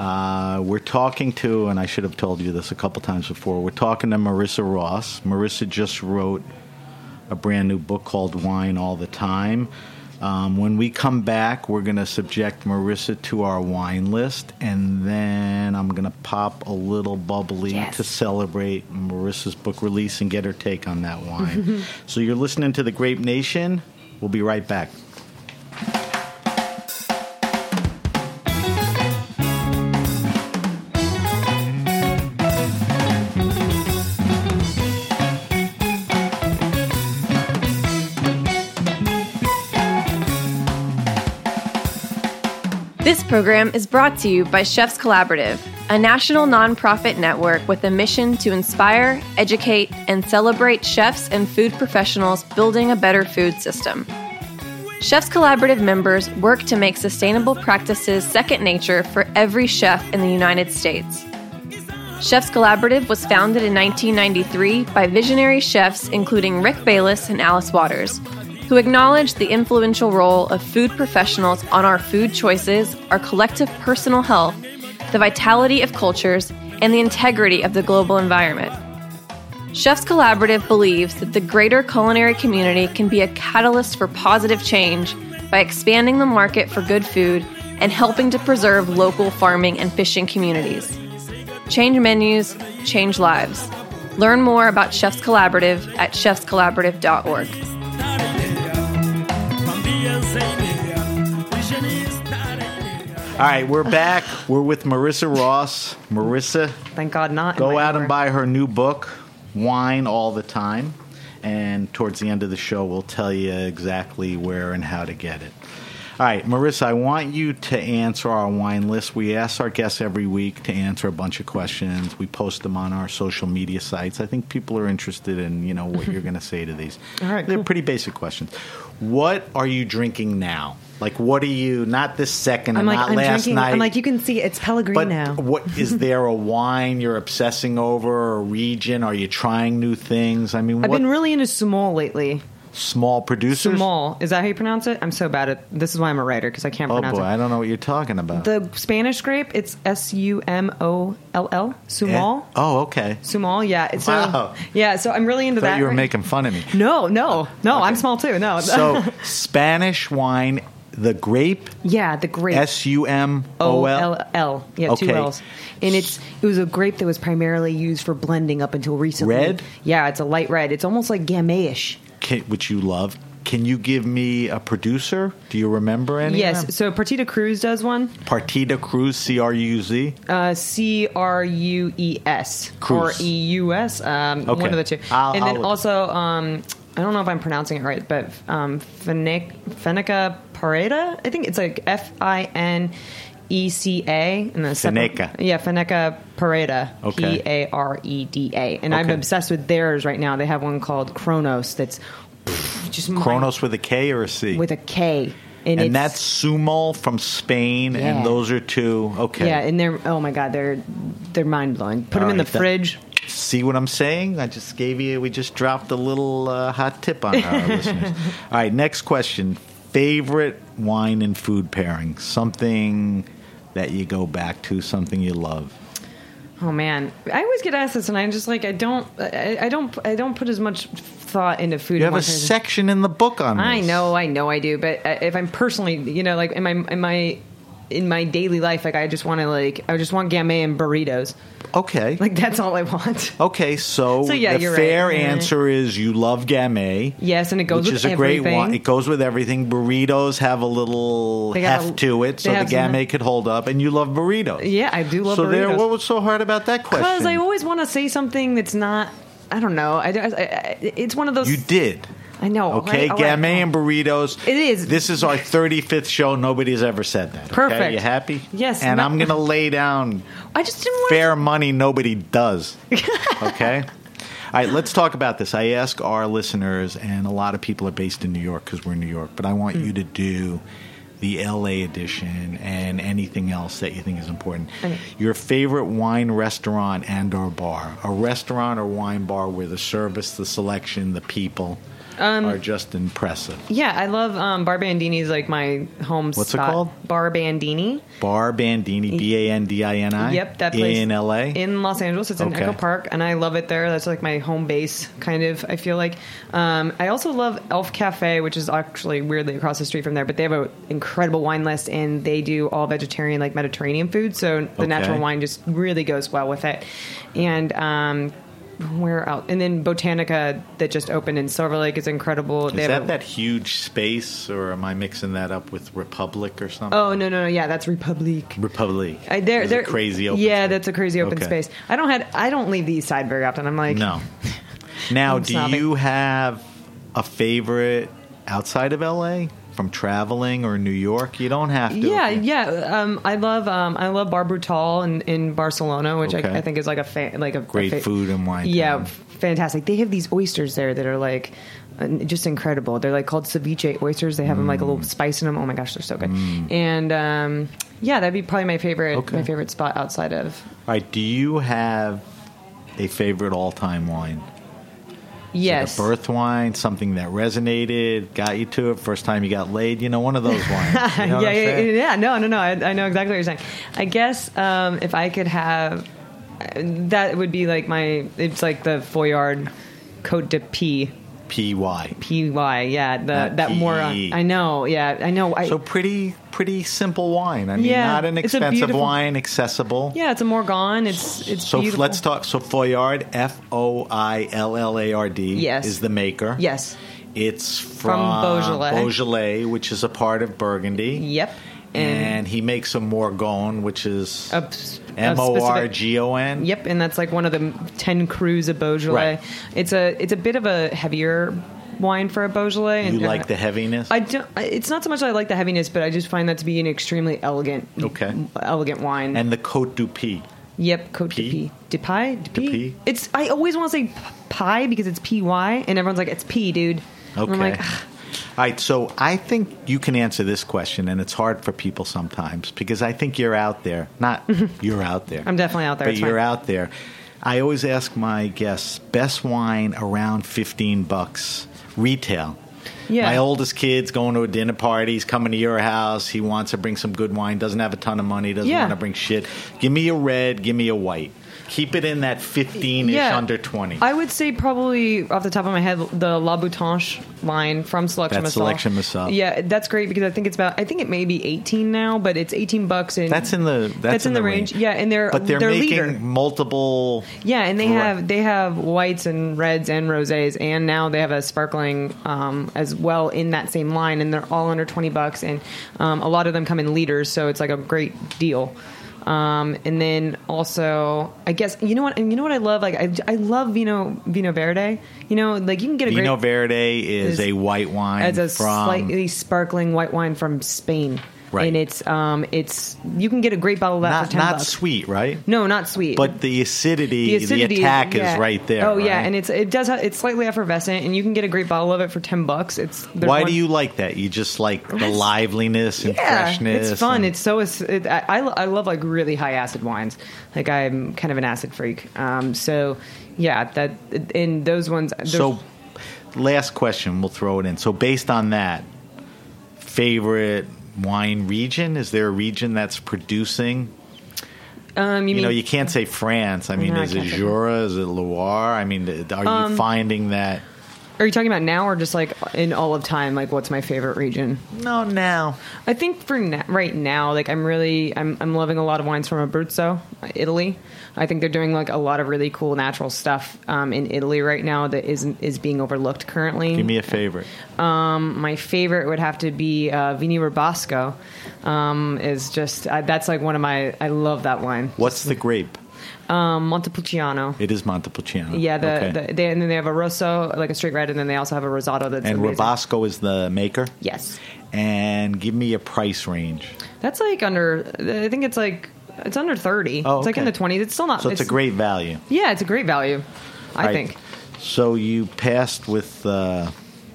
Uh, we're talking to, and I should have told you this a couple times before, we're talking to Marissa Ross. Marissa just wrote a brand new book called Wine All the Time. Um, when we come back, we're going to subject Marissa to our wine list, and then I'm going to pop a little bubbly Yes. to celebrate Marissa's book release and get her take on that wine. So you're listening to The Grape Nation. We'll be right back. This program is brought to you by Chefs Collaborative, a national nonprofit network with a mission to inspire, educate, and celebrate chefs and food professionals building a better food system. Chefs Collaborative members work to make sustainable practices second nature for every chef in the United States. Chefs Collaborative was founded in nineteen ninety-three by visionary chefs including Rick Bayless and Alice Waters, who acknowledge the influential role of food professionals on our food choices, our collective personal health, the vitality of cultures, and the integrity of the global environment. Chefs Collaborative believes that the greater culinary community can be a catalyst for positive change by expanding the market for good food and helping to preserve local farming and fishing communities. Change menus, change lives. Learn more about Chefs Collaborative at chefs collaborative dot org. All right, we're back. We're with Marissa Ross. Marissa, Thank God not. in go my out and drawer. buy her new book, Wine All the Time. And towards the end of the show, we'll tell you exactly where and how to get it. All right, Marissa, I want you to answer our wine list. We ask our guests every week to answer a bunch of questions. We post them on our social media sites. I think people are interested in, you know, what you're going to say to these. All right, They're cool. pretty basic questions. What are you drinking now? Like, what are you, not this second I'm and like, not I'm last drinking. night. I'm like, you can see it's Pellegrino. But what is there a wine you're obsessing over, or a region? Are you trying new things? I mean, I've what been really into Sumol lately. small producers? Sumol. Is that how you pronounce it? I'm so bad at this. Is why I'm a writer, because I can't Oh pronounce boy, it. I don't know what you're talking about. The Spanish grape, it's S U M O L L. Sumol. Eh? Oh, okay. Sumol, yeah. It's so, Wow. yeah, so I'm really into I thought that. you were right- making fun of me. No, no, no. I'm small too. No. So Spanish wine, the grape, yeah, the grape. S U M O O L. L L. Yeah, two Okay. L's. And it's it was a grape that was primarily used for blending up until recently. Red? Yeah, it's a light red. It's almost like Gamay-ish. Can- which you love. Can you give me a producer? Do you remember any? of them? Yes, so Partida Cruz does one. Partida Cruz, C R U Z. Uh, C R U E S or Cruz. E U S. Um, Okay. One of the two. I'll- and then I'll- also, um, I don't know if I'm pronouncing it right, but um, Fenec- Feneca Pareda. I think it's like F I N E C A. And then separate- Feneca. Yeah, Feneca Pareda. Okay. P A R E D A. And I'm Okay. obsessed with theirs right now. They have one called Kronos that's pff, just mind- Kronos with a K or a C? with a K. And, and it's, that's Sumol from Spain, Yeah. and those are two. Okay. yeah, and they're oh my god, they're they're mind blowing. Put All them in the right, that- fridge. See what I'm saying? I just gave you, we just dropped a little uh, hot tip on our listeners. All right, next question. Favorite wine and food pairing? Something that you go back to, something you love. Oh man, I always get asked this, and I'm just like, I don't, I, I don't, I don't put as much thought into food. You have and a what kind of- section in the book on this. I know, I know, I do. But uh, if I'm personally, you know, like in my, in my, in my daily life, like I just want to, like, I just want gamay and burritos. Okay. Like that's all I want. Okay, so, So, yeah, the you're fair right. Yeah. answer is you love gamay. Yes, and it goes which with is a great everything. one. It goes with everything. Burritos have a little They got heft a- to it, they so the have some- gamay could hold up, and you love burritos. Yeah, I do love so there, burritos. what was so hard about that question? Because I always want to say something that's not. I don't know. I, I, I, it's one of those. You did. I know. Okay, right? All right. gamay and burritos. It is. This is our thirty-fifth show. Nobody's ever said that. Okay? Perfect. You happy? Yes, And no- I'm going to lay down I just didn't want. fair money nobody does. Okay? All right, let's talk about this. I ask our listeners, and a lot of people are based in New York because we're in New York, but I want you to do the L A edition and anything else that you think is important. Okay. Your favorite wine restaurant and or bar. A restaurant or wine bar where the service, the selection, the people Um, are just impressive. Yeah, I love um, Bar Bandini is like my home What's spot. it called? Bar Bandini. Bar Bandini, B A N D I N I? Yep, that place. In L A? In Los Angeles. It's in Okay. Echo Park, and I love it there. That's like my home base, kind of, I feel like. Um, I also love Elf Cafe, which is actually weirdly across the street from there, but they have an incredible wine list, and they do all vegetarian, like Mediterranean food, so the Okay. natural wine just really goes well with it. And um, where else? And then Botanica that just opened in Silver Lake is incredible. Is They have that a- that huge space, or am I mixing that up with Republic or something? Oh, no, no, no. Yeah, that's Republique. Republic. I, they're, Is they're it crazy open Yeah, space? that's a crazy open Okay. space. I don't had I don't leave the East Side very often. I'm like, No. Now, I'm do sobbing. you have a favorite outside of L A from traveling or New York? You don't have to. Yeah, if you- yeah. Um, I love um, I love Bar Brutal in, in Barcelona, which Okay. I, I think is like a fa- like a Great a fa- food and wine. Yeah, town. fantastic. They have these oysters there that are like uh, just incredible. They're like called ceviche oysters. They have them like a Mm. little spice in them. Oh my gosh, they're so good. And um, yeah, that'd be probably my favorite Okay. my favorite spot outside of. All right. Do you have a favorite all-time wine? Is it Yes. a birth wine, something that resonated, got you to it, first time you got laid, you know, one of those wines. You know what yeah, I'm yeah, saying? yeah, no, no, no. I, I know exactly what you're saying. I guess um, if I could have, that would be like my. It's like the Foyard Côte de Pie, P Y. P Y. Yeah, the Not that more. P E. I know. Yeah, I know. I, So pretty, pretty simple wine. I mean, Yeah, not an it's a expensive beautiful- wine, accessible. yeah, it's a Morgon. It's it's So f- beautiful. let's talk. So Foillard, F O I L L A R D, Yes. is the maker. Yes. It's From from, Beaujolais. Beaujolais, which is a part of Burgundy. Yep. And, he makes a Morgon, which is A s- a M O R specific- G O N. Yep, and that's like one of the ten crus of Beaujolais. Right. It's a it's a bit of a heavier wine for a Beaujolais. You and, uh, like the heaviness? I don't. I- It's not so much that I like the heaviness, but I just find that to be an extremely elegant, Okay. elegant wine. and the Côte du Pie. yep, Côte de Pie? Pie, de Pie, de Pie. Pie? It's. I always want to say p- pie because it's P Y, and everyone's like, it's P, dude. And Okay. I'm like, All right, so I think you can answer this question, and it's hard for people sometimes because I think you're out there. Not you're out there. I'm definitely out there. But It's you're fine. out there. I always ask my guests, best wine around fifteen bucks retail. Yeah. My oldest kid's going to a dinner party. He's coming to your house. He wants to bring some good wine. Doesn't have a ton of money. Doesn't Yeah. want to bring shit. Give me a red. Give me a white. Keep it in that fifteen-ish Yeah. under twenty. I would say probably off the top of my head the La Boutanche line from Selection That's Massal. Selection Massal. Yeah, that's great because I think it's about I think it may be eighteen now, but it's eighteen bucks and That's in the that's, in the range. Yeah, and they're but they're, they're making leader. multiple. Yeah, and they Right. have they have whites and reds and rosés, and now they have a sparkling um, as well in that same line, and they're all under twenty bucks, and um, a lot of them come in liters, so it's like a great deal. Um, and then also, I guess you know what, and you know what I love, like I, I love Vino Vino Verde. You know, like you can get a Vino great Verde is, is- a white wine as a from slightly sparkling white wine from Spain. Right. And it's um it's you can get a great bottle of that not for ten not bucks. sweet, right? No, not sweet. But the acidity, the, The acidity is- attack is, yeah. right there. Oh yeah, right? and it's it does have, it's slightly effervescent, and you can get a great bottle of it for ten bucks. It's there's Why one- do you like that? You just like the It's- liveliness and Yeah, freshness. it's fun. and- It's so it's, it, I I lo- I love like really high acid wines. Like I'm kind of an acid freak. Um, so yeah, that in those ones. there's- so. Last question, we'll throw it in. So based on that, favorite wine region? Is there a region that's producing? um, you, You mean know, you can't say France. I mean, No, I is it can't say Jura? Is it Loire? I mean, are you Um, finding that? are you talking about now or just like in all of time? Like what's my favorite region? No, now. I think for na- right now, like I'm really, I'm, I'm loving a lot of wines from Abruzzo, Italy. I think they're doing like a lot of really cool natural stuff um, in Italy right now that isn't is being overlooked currently. Give me a favorite. Um, my favorite would have to be uh, Vini Ribasco. Um, is just uh, that's like one of my. I love that wine. What's the grape? Um, Montepulciano. It is Montepulciano. Yeah, the, Okay. the they, and then they have a Rosso, like a straight red, and then they also have a Rosato that's And amazing. Ribasco is the maker? Yes, And give me a price range. that's like under. I think it's like it's under thirty. Oh, It's like in okay. the twenties. It's still not. So it's, a great value. Yeah, it's a great value. I Right. think. So you passed with uh,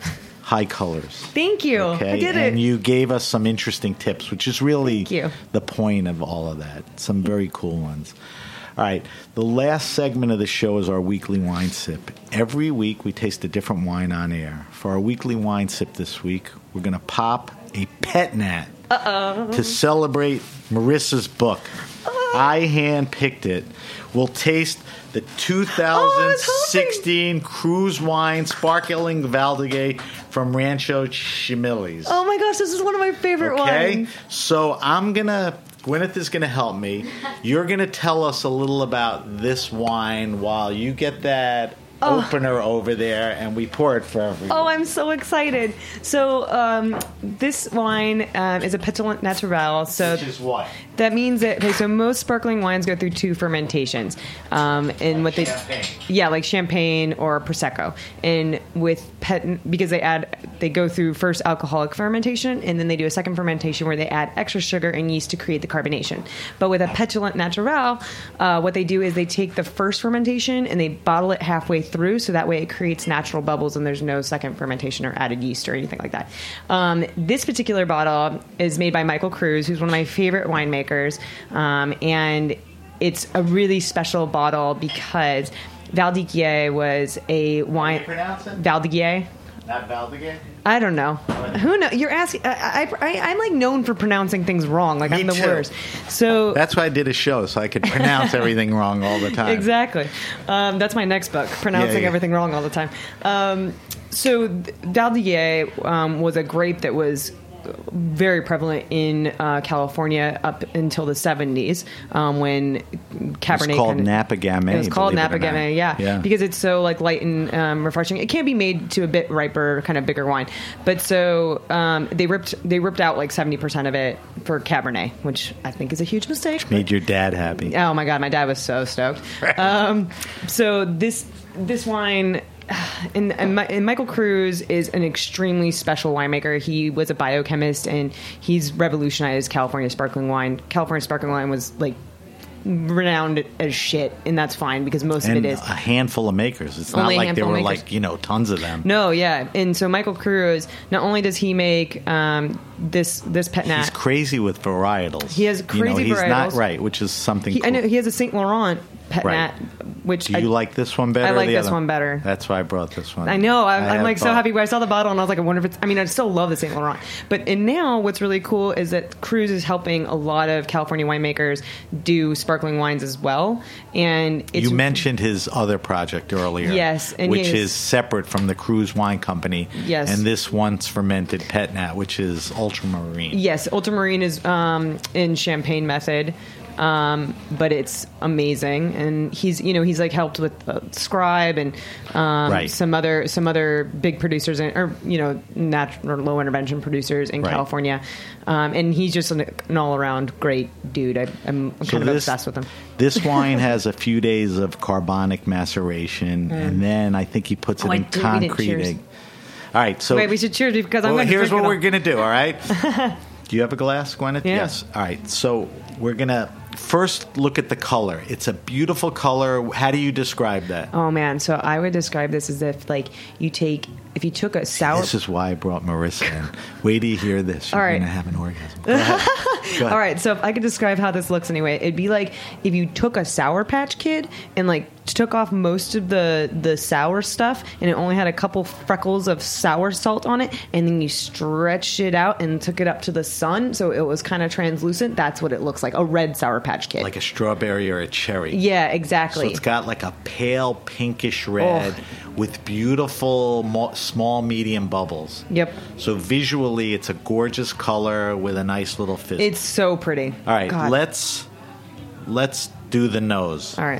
high colors. Thank you. Okay? I did and it. you gave us some interesting tips, which is really Thank you. the point of all of that. Some very cool ones. All right. The last segment of the show is our weekly wine sip. Every week we taste a different wine on air. For our weekly wine sip this week, we're going to pop a Pet Nat Uh-oh. to celebrate Marissa's book. Uh-oh. I handpicked it. We'll taste the two thousand sixteen oh, Cruise Wine Sparkling Valdiguier from Rancho Chimilis. Oh my gosh, this is one of my favorite okay? wines. So I'm going to... Gwyneth is going to help me. You're going to tell us a little about this wine while you get that oh. opener over there, and we pour it for everyone. Oh, I'm so excited. So um, this wine um, is a Pétillant Naturel. So Which is what? That means that, okay, so most sparkling wines go through two fermentations. Um, and what they, champagne. Yeah, like champagne or Prosecco. And with Pet, because they add, they go through first alcoholic fermentation, and then they do a second fermentation where they add extra sugar and yeast to create the carbonation. But with a Pétillant Naturel, uh, what they do is they take the first fermentation and they bottle it halfway through, so that way it creates natural bubbles and there's no second fermentation or added yeast or anything like that. Um, this particular bottle is made by Michael Cruz, who's one of my favorite winemakers. Um, and it's a really special bottle because Valdiguier was a wine. How do you pronounce it? Valdiguier. Not Valdiguier? I don't know. Who knows? You're asking. I, I, I'm like known for pronouncing things wrong. Like Me I'm the too. worst. So that's why I did a show, so I could pronounce everything wrong all the time. Exactly. Um, that's my next book, pronouncing Yeah, yeah. everything wrong all the time. Um, so Valdiguier um, was a grape that was very prevalent in uh, California up until the seventies um, when Cabernet. It's called kinda, Napa Gamay. It was called believe it Napa or not. Gamay, yeah, yeah, because it's so like light and um, refreshing. It can be made to a bit riper, kind of bigger wine, but so um, they ripped they ripped out like seventy percent of it for Cabernet, which I think is a huge mistake. Made your dad happy. Oh my god, my dad was so stoked. um, so this this wine. And, and, My, and Michael Cruz is an extremely special winemaker. He was a biochemist, and he's revolutionized California sparkling wine. California sparkling wine was like renowned as shit, and that's fine because most and of it is a handful of makers. It's Only a not like handful there were of makers. like you know tons of them. No, yeah, and so Michael Cruz, not only does he make um, this this Pet Nat, He's crazy with varietals. He has you know, crazy he's not varietals. right, which is something. he, cool. I know he has a Saint Laurent Pet Right. Nat, which Do you I, like this one better? I or like the this other? one better. That's why I brought this one. I know. I'm, I I'm have like so both. happy when I saw the bottle, and I was like, I wonder if it's. I mean, I still love the Saint Laurent, but and now what's really cool is that Cruz is helping a lot of California winemakers do sparkling wines as well. And it's, You mentioned his other project earlier. Yes, and which he is is- separate from the Cruz Wine Company. Yes. And this once fermented Pet Nat, which is ultramarine. yes, Ultramarine is um, in Champagne method. Um, but it's amazing, and he's you know he's like helped with uh, Scribe and um, Right. some other some other big producers in, or you know natural or low intervention producers in Right. California, um, and he's just an, an all around great dude. I, I'm So kind of this- obsessed with him. This wine has a few days of carbonic maceration, and then I think he puts it Mm. Oh, I in did- we didn't concrete. cheers. egg. All right, so Wait, we should cheers because I'm well, going to here's drink what it we're all. going to do, all right? Do you have a glass, Gwyneth? Yeah. Yes. All right, so we're going to first look at the color. It's a beautiful color. How do you describe that? Oh man, so I would describe this as if like you take if you took a sour. This is why I brought Marissa in. Wait till you hear this. You're All right. going to have an orgasm. Go ahead. Go ahead. All right, so if I could describe how this looks anyway, it'd be like if you took a Sour Patch Kid and like took off most of the the sour stuff and it only had a couple freckles of sour salt on it, and then you stretched it out and took it up to the sun so it was kind of translucent. That's what it looks like, a red Sour Patch Kid. Like a strawberry or a cherry. Yeah, So exactly. it's got like a pale pinkish red with beautiful mo- small medium bubbles. Yep. So visually, it's a gorgeous color with a nice little fizz. It's so pretty. All right, God. let's let's do the nose. All right.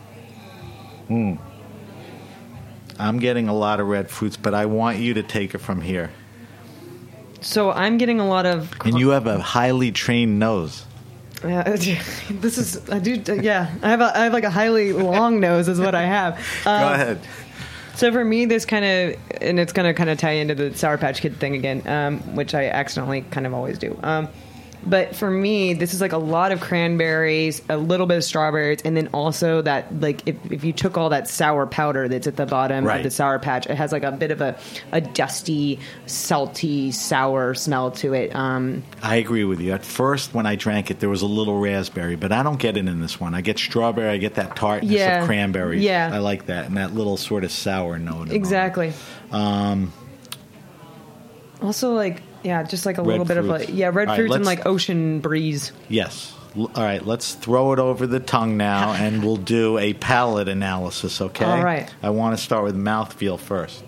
I'm getting a lot of red fruits, but I want you to take it from here. So I'm getting a lot of. And you have a highly trained nose. Yeah, this is I do. Yeah, I have a I have like a highly long nose is what I have. Um, Go ahead. So for me, this kind of, and it's going to kind of tie into the Sour Patch Kid thing again, um, which I accidentally kind of always do. Um, But for me, this is like a lot of cranberries, a little bit of strawberries, and then also that, like, if, if you took all that sour powder that's at the bottom Right. of the Sour Patch, it has like a bit of a, a dusty, salty, sour smell to it. Um, I agree with you. At first, when I drank it, there was a little raspberry, but I don't get it in this one. I get strawberry. I get that tartness Yeah. of cranberries. Yeah. I like that, and that little sort of sour note. in it. exactly. Um, Also, like, yeah, just like a Red little bit of fruits. like, yeah, red All right, fruits and let's- like ocean breeze. yes. L- All right, let's throw it over the tongue now, and we'll do a palate analysis, okay? All right. I want to start with mouthfeel first.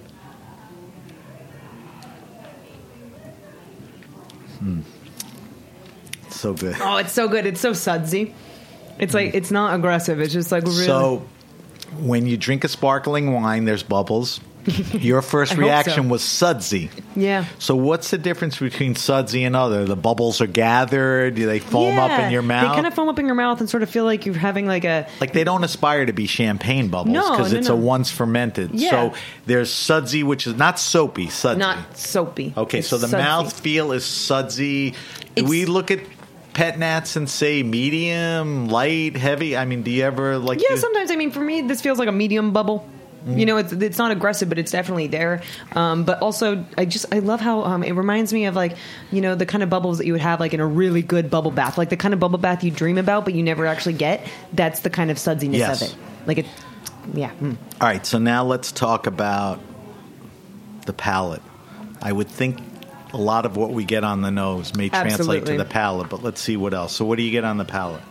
Hmm. So good. Oh, it's so good. It's so sudsy. It's like, it's not aggressive. It's just like really. So, when you drink a sparkling wine, there's bubbles. Your first I hope reaction so. was sudsy. yeah. So, what's the difference between sudsy and other? The bubbles are gathered. Do they foam up Yeah. in your mouth? They kind of foam up in your mouth and sort of feel like you're having like a. Like they don't aspire to be champagne bubbles No, because no, it's no. a once fermented. Yeah. So there's sudsy, which is not soapy, sudsy. Not soapy. Okay, It's so the sudsy. mouth feel is sudsy. Do It's- we look at pet nats and say medium, light, heavy? I mean, do you ever like? Yeah, do- sometimes. I mean, for me, this feels like a medium bubble. Mm-hmm. You know, it's it's not aggressive, but it's definitely there. Um, but also, I just I love how um, it reminds me of like you know the kind of bubbles that you would have like in a really good bubble bath, like the kind of bubble bath you dream about but you never actually get. That's the kind of sudsiness Yes. of it. Like it, yeah. Mm. All right, so now let's talk about the palate. I would think a lot of what we get on the nose may translate Absolutely. to the palate, but let's see what else. So, what do you get on the palate?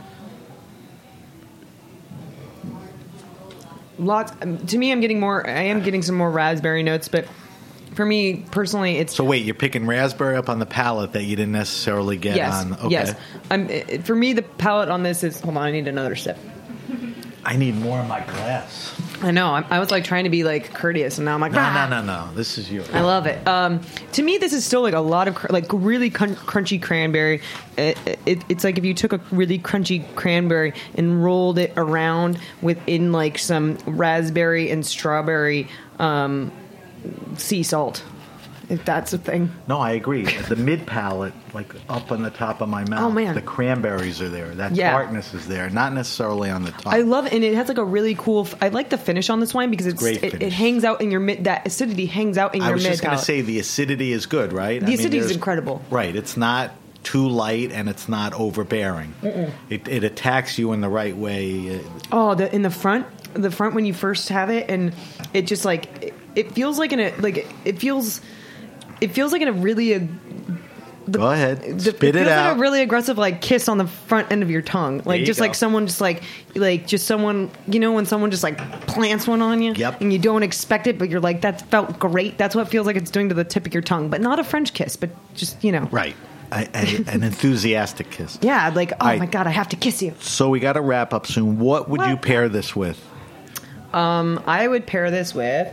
Lots. Um, to me, I'm getting more. I am getting some more raspberry notes, but for me personally, it's So, wait, you're picking raspberry up on the palate that you didn't necessarily get yes, on. Okay. yes. I'm, it, for me, the palate on this is. Hold on, I need another sip. I need more in my glass. I know. I, I was like trying to be like courteous, and now I'm like, No, "Ah." no, no, no. This is yours. I love it. Um, to me, this is still like a lot of cr- like really crun- crunchy cranberry. It, it, it's like if you took a really crunchy cranberry and rolled it around within like some raspberry and strawberry um, sea salt. If that's a thing. No, I agree. The mid palate, like up on the top of my mouth, Oh, man. the cranberries are there. That Yeah. tartness is there, not necessarily on the top. I love it, and it has like a really cool. F- I like the finish on this wine because it's Great it, it finish. hangs out in your mid. That acidity hangs out in I your was mid. just going to palate. say the acidity is good, right? The I mean, acidity is there's- incredible. Right. It's not too light and it's not overbearing. It, it attacks you in the right way. Uh, Oh, the in the front, the front when you first have it, and it just like it, it feels like in a like it feels, it feels like in a really a, Go ahead. the- Spit it, feels out. like a really aggressive like kiss on the front end of your tongue, like you just go. like someone just like like just someone you know when someone just like plants one on you, Yep. and you don't expect it, but you're like that felt great. That's what it feels like it's doing to the tip of your tongue, but not a French kiss, but just you know, right. I, I, an enthusiastic kiss. yeah, like oh I- my god, I have to kiss you. So we got to wrap up soon. What would you What? pair this with? Um, I would pair this with.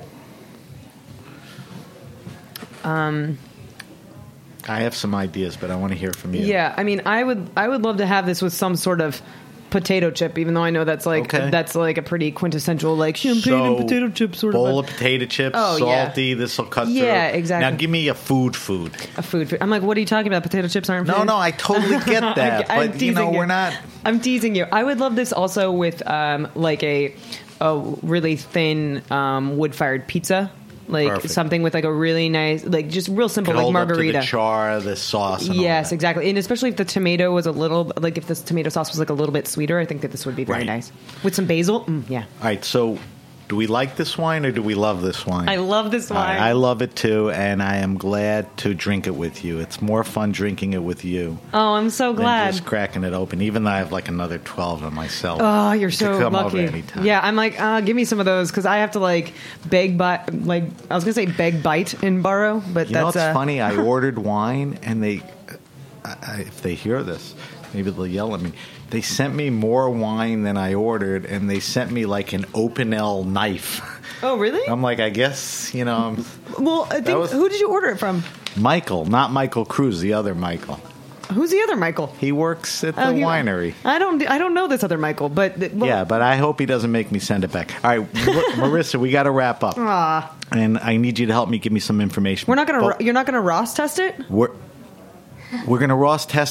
I have some ideas, but I want to hear from you. Yeah, I mean, I would, I would love to have this with some sort of potato chip, even though I know that's like Okay. that's like a pretty quintessential like champagne So, and potato chip sort bowl of of potato chips, Oh, yeah. salty. This will cut Yeah, through. exactly. Now give me a food, food. a, a food. I'm like, what are you talking about? Potato chips aren't No, food? no, I totally get that, I'm but you know teasing we're not. I'm teasing you. I would love this also with um, like a a really thin um, wood fired pizza. Like Perfect. something with like a really nice, like just real simple, Could like hold up to margarita. the char, the sauce. And all Yes, that. exactly, and especially if the tomato was a little, like if this tomato sauce was like a little bit sweeter, I think that this would be very Right. nice with some basil. Mm, yeah, All right, so do we like this wine or do we love this wine? I love this All wine. right, I love it too, and I am glad to drink it with you. It's more fun drinking it with you oh, I'm so than glad. just cracking it open. Even though I have like another twelve in myself. Oh, you're You so could come over lucky. anytime. Yeah, I'm like, uh, give me some of those because I have to like beg, bite, like I was gonna say beg, bite, and borrow, but You know that's what's uh, funny? I ordered wine, and they, I, I- if they hear this, maybe they'll yell at me. They sent me more wine than I ordered, and they sent me like an Opinel knife. Oh, really? I'm like, I guess, you know, I'm, well, I think was- who did you order it from? Michael, not Michael Cruz, the other Michael. Who's the other Michael? He works at the Oh, he- winery. I don't. I don't know this other Michael, but well, Yeah, but I hope he doesn't make me send it back. All right, Mar- Marissa, we got to wrap up. Ah. And I need you to help me give me some information. we're not gonna. But You're not gonna Ross test it. We're, we're going to Ross test it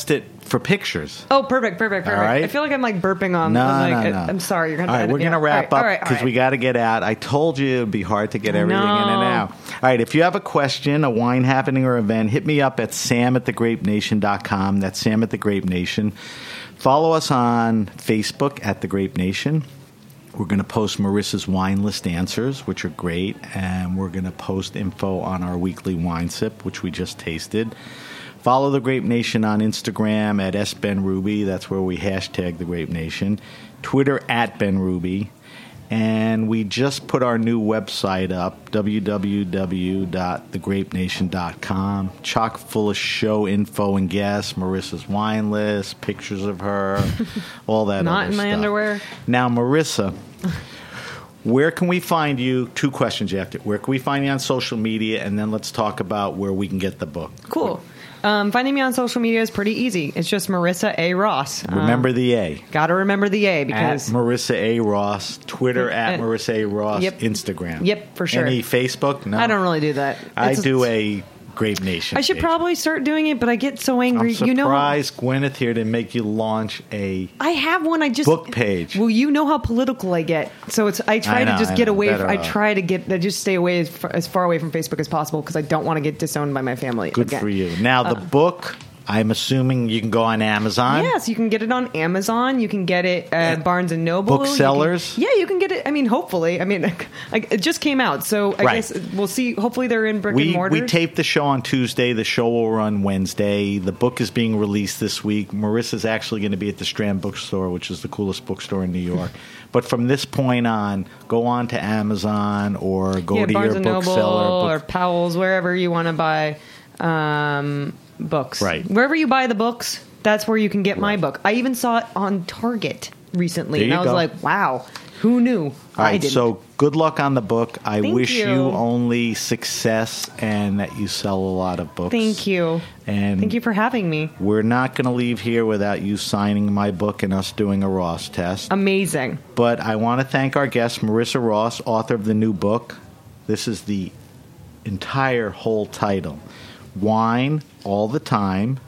for pictures. Oh, perfect, perfect, perfect. All right? I feel like I'm like burping on. No, I'm like, no, no. I'm sorry. You're gonna. All right, we're going to wrap all up right, because all right. we got to get out. I told you it would be hard to get I everything know. in and out. All right, if you have a question, a wine happening or event, hit me up at sam at the grape nation dot com. That's Sam at the Grape Nation. Follow us on Facebook at The Grape Nation. We're going to post Marissa's wine list answers, which are great, and we're going to post info on our weekly wine sip, which we just tasted. Follow The Grape Nation on Instagram at S Ben Ruby. That's where we hashtag The Grape Nation. Twitter at Ben Ruby. And we just put our new website up, w w w dot the grape nation dot com. Chock full of show info and guests, Marissa's wine list, pictures of her, all that Not other in my stuff. underwear. Now, Marissa, where can we find you? Two questions you have to. Where can we find you on social media? And then let's talk about where we can get the book. Cool. Um, finding me on social media is pretty easy. It's just Marissa A. Ross. Remember um, the A. Got to remember the A At because Marissa A. Ross, Twitter at And- Marissa A. Ross, Yep. Instagram. Yep, for sure. Any Facebook? No. I don't really do that. I It's- do a Grape Nation. I should page. probably start doing it, but I get so I'm angry. surprised You know, Gwyneth here to make you launch a. I have one. I just Book page. Well, you know how political I get, so it's. I try I know, to just I get know. away. Better I off. try to get. I just stay away as far, as far away from Facebook as possible because I don't want to get disowned by my family. Good again. for you. Now the book. I'm assuming you can go on Amazon. Yes, you can get it on Amazon. You can get it at Barnes and Noble. Booksellers? You can- yeah, you can get it. I mean, hopefully. I mean, like, it just came out, so I Right. guess we'll see. Hopefully, they're in brick and We, mortar. we taped the show on Tuesday. The show will run Wednesday. The book is being released this week. Marissa's actually going to be at the Strand Bookstore, which is the coolest bookstore in New York. But from this point on, go on to Amazon or go yeah, to Barnes your and bookseller. Noble book- or Powell's, wherever you want to buy um, books. Right. Wherever you buy the books, that's where you can get my Right. book. I even saw it on Target recently, There and you I was go. like, "Wow, who knew?" All I right, didn't. so good luck on the book. I Thank wish you. you. only success and that you sell a lot of books. Thank you. And Thank you for having me. we're not going to leave here without you signing my book and us doing a Ross test. Amazing. But I want to thank our guest, Marissa Ross, author of the new book. This is the entire whole title. Wine All the Time.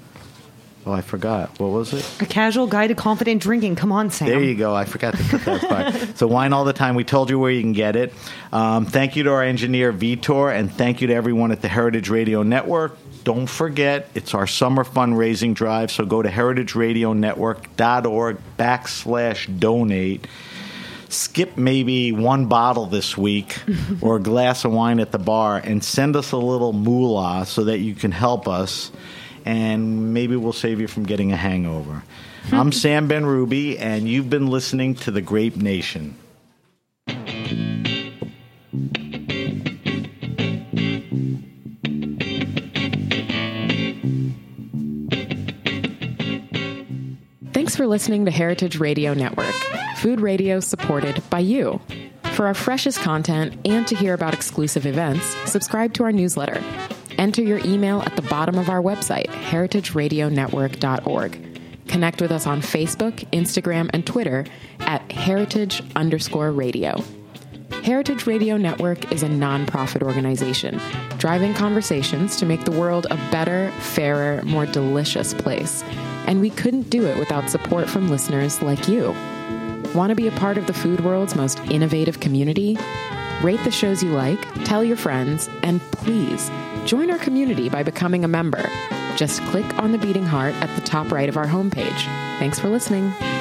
Oh, I forgot. What was it? A casual guide to confident drinking. Come on, Sam. There you go. I forgot to put that part. So Wine All the Time. We told you where you can get it. Um, thank you to our engineer, Vitor, and thank you to everyone at the Heritage Radio Network. Don't forget, it's our summer fundraising drive, so go to heritageradionetwork.org backslash donate. Skip maybe one bottle this week or a glass of wine at the bar and send us a little moolah so that you can help us, and maybe we'll save you from getting a hangover. I'm Sam Ben Ruby, and you've been listening to The Grape Nation. Thanks for listening to Heritage Radio Network, food radio supported by you. For our freshest content and to hear about exclusive events, subscribe to our newsletter. Enter your email at the bottom of our website, heritage radio network dot org. Connect with us on Facebook, Instagram, and Twitter at heritage underscore radio. Heritage Radio Network is a nonprofit organization driving conversations to make the world a better, fairer, more delicious place. And we couldn't do it without support from listeners like you. Want to be a part of the food world's most innovative community? Rate the shows you like, tell your friends, and please join our community by becoming a member. Just click on the beating heart at the top right of our homepage. Thanks for listening.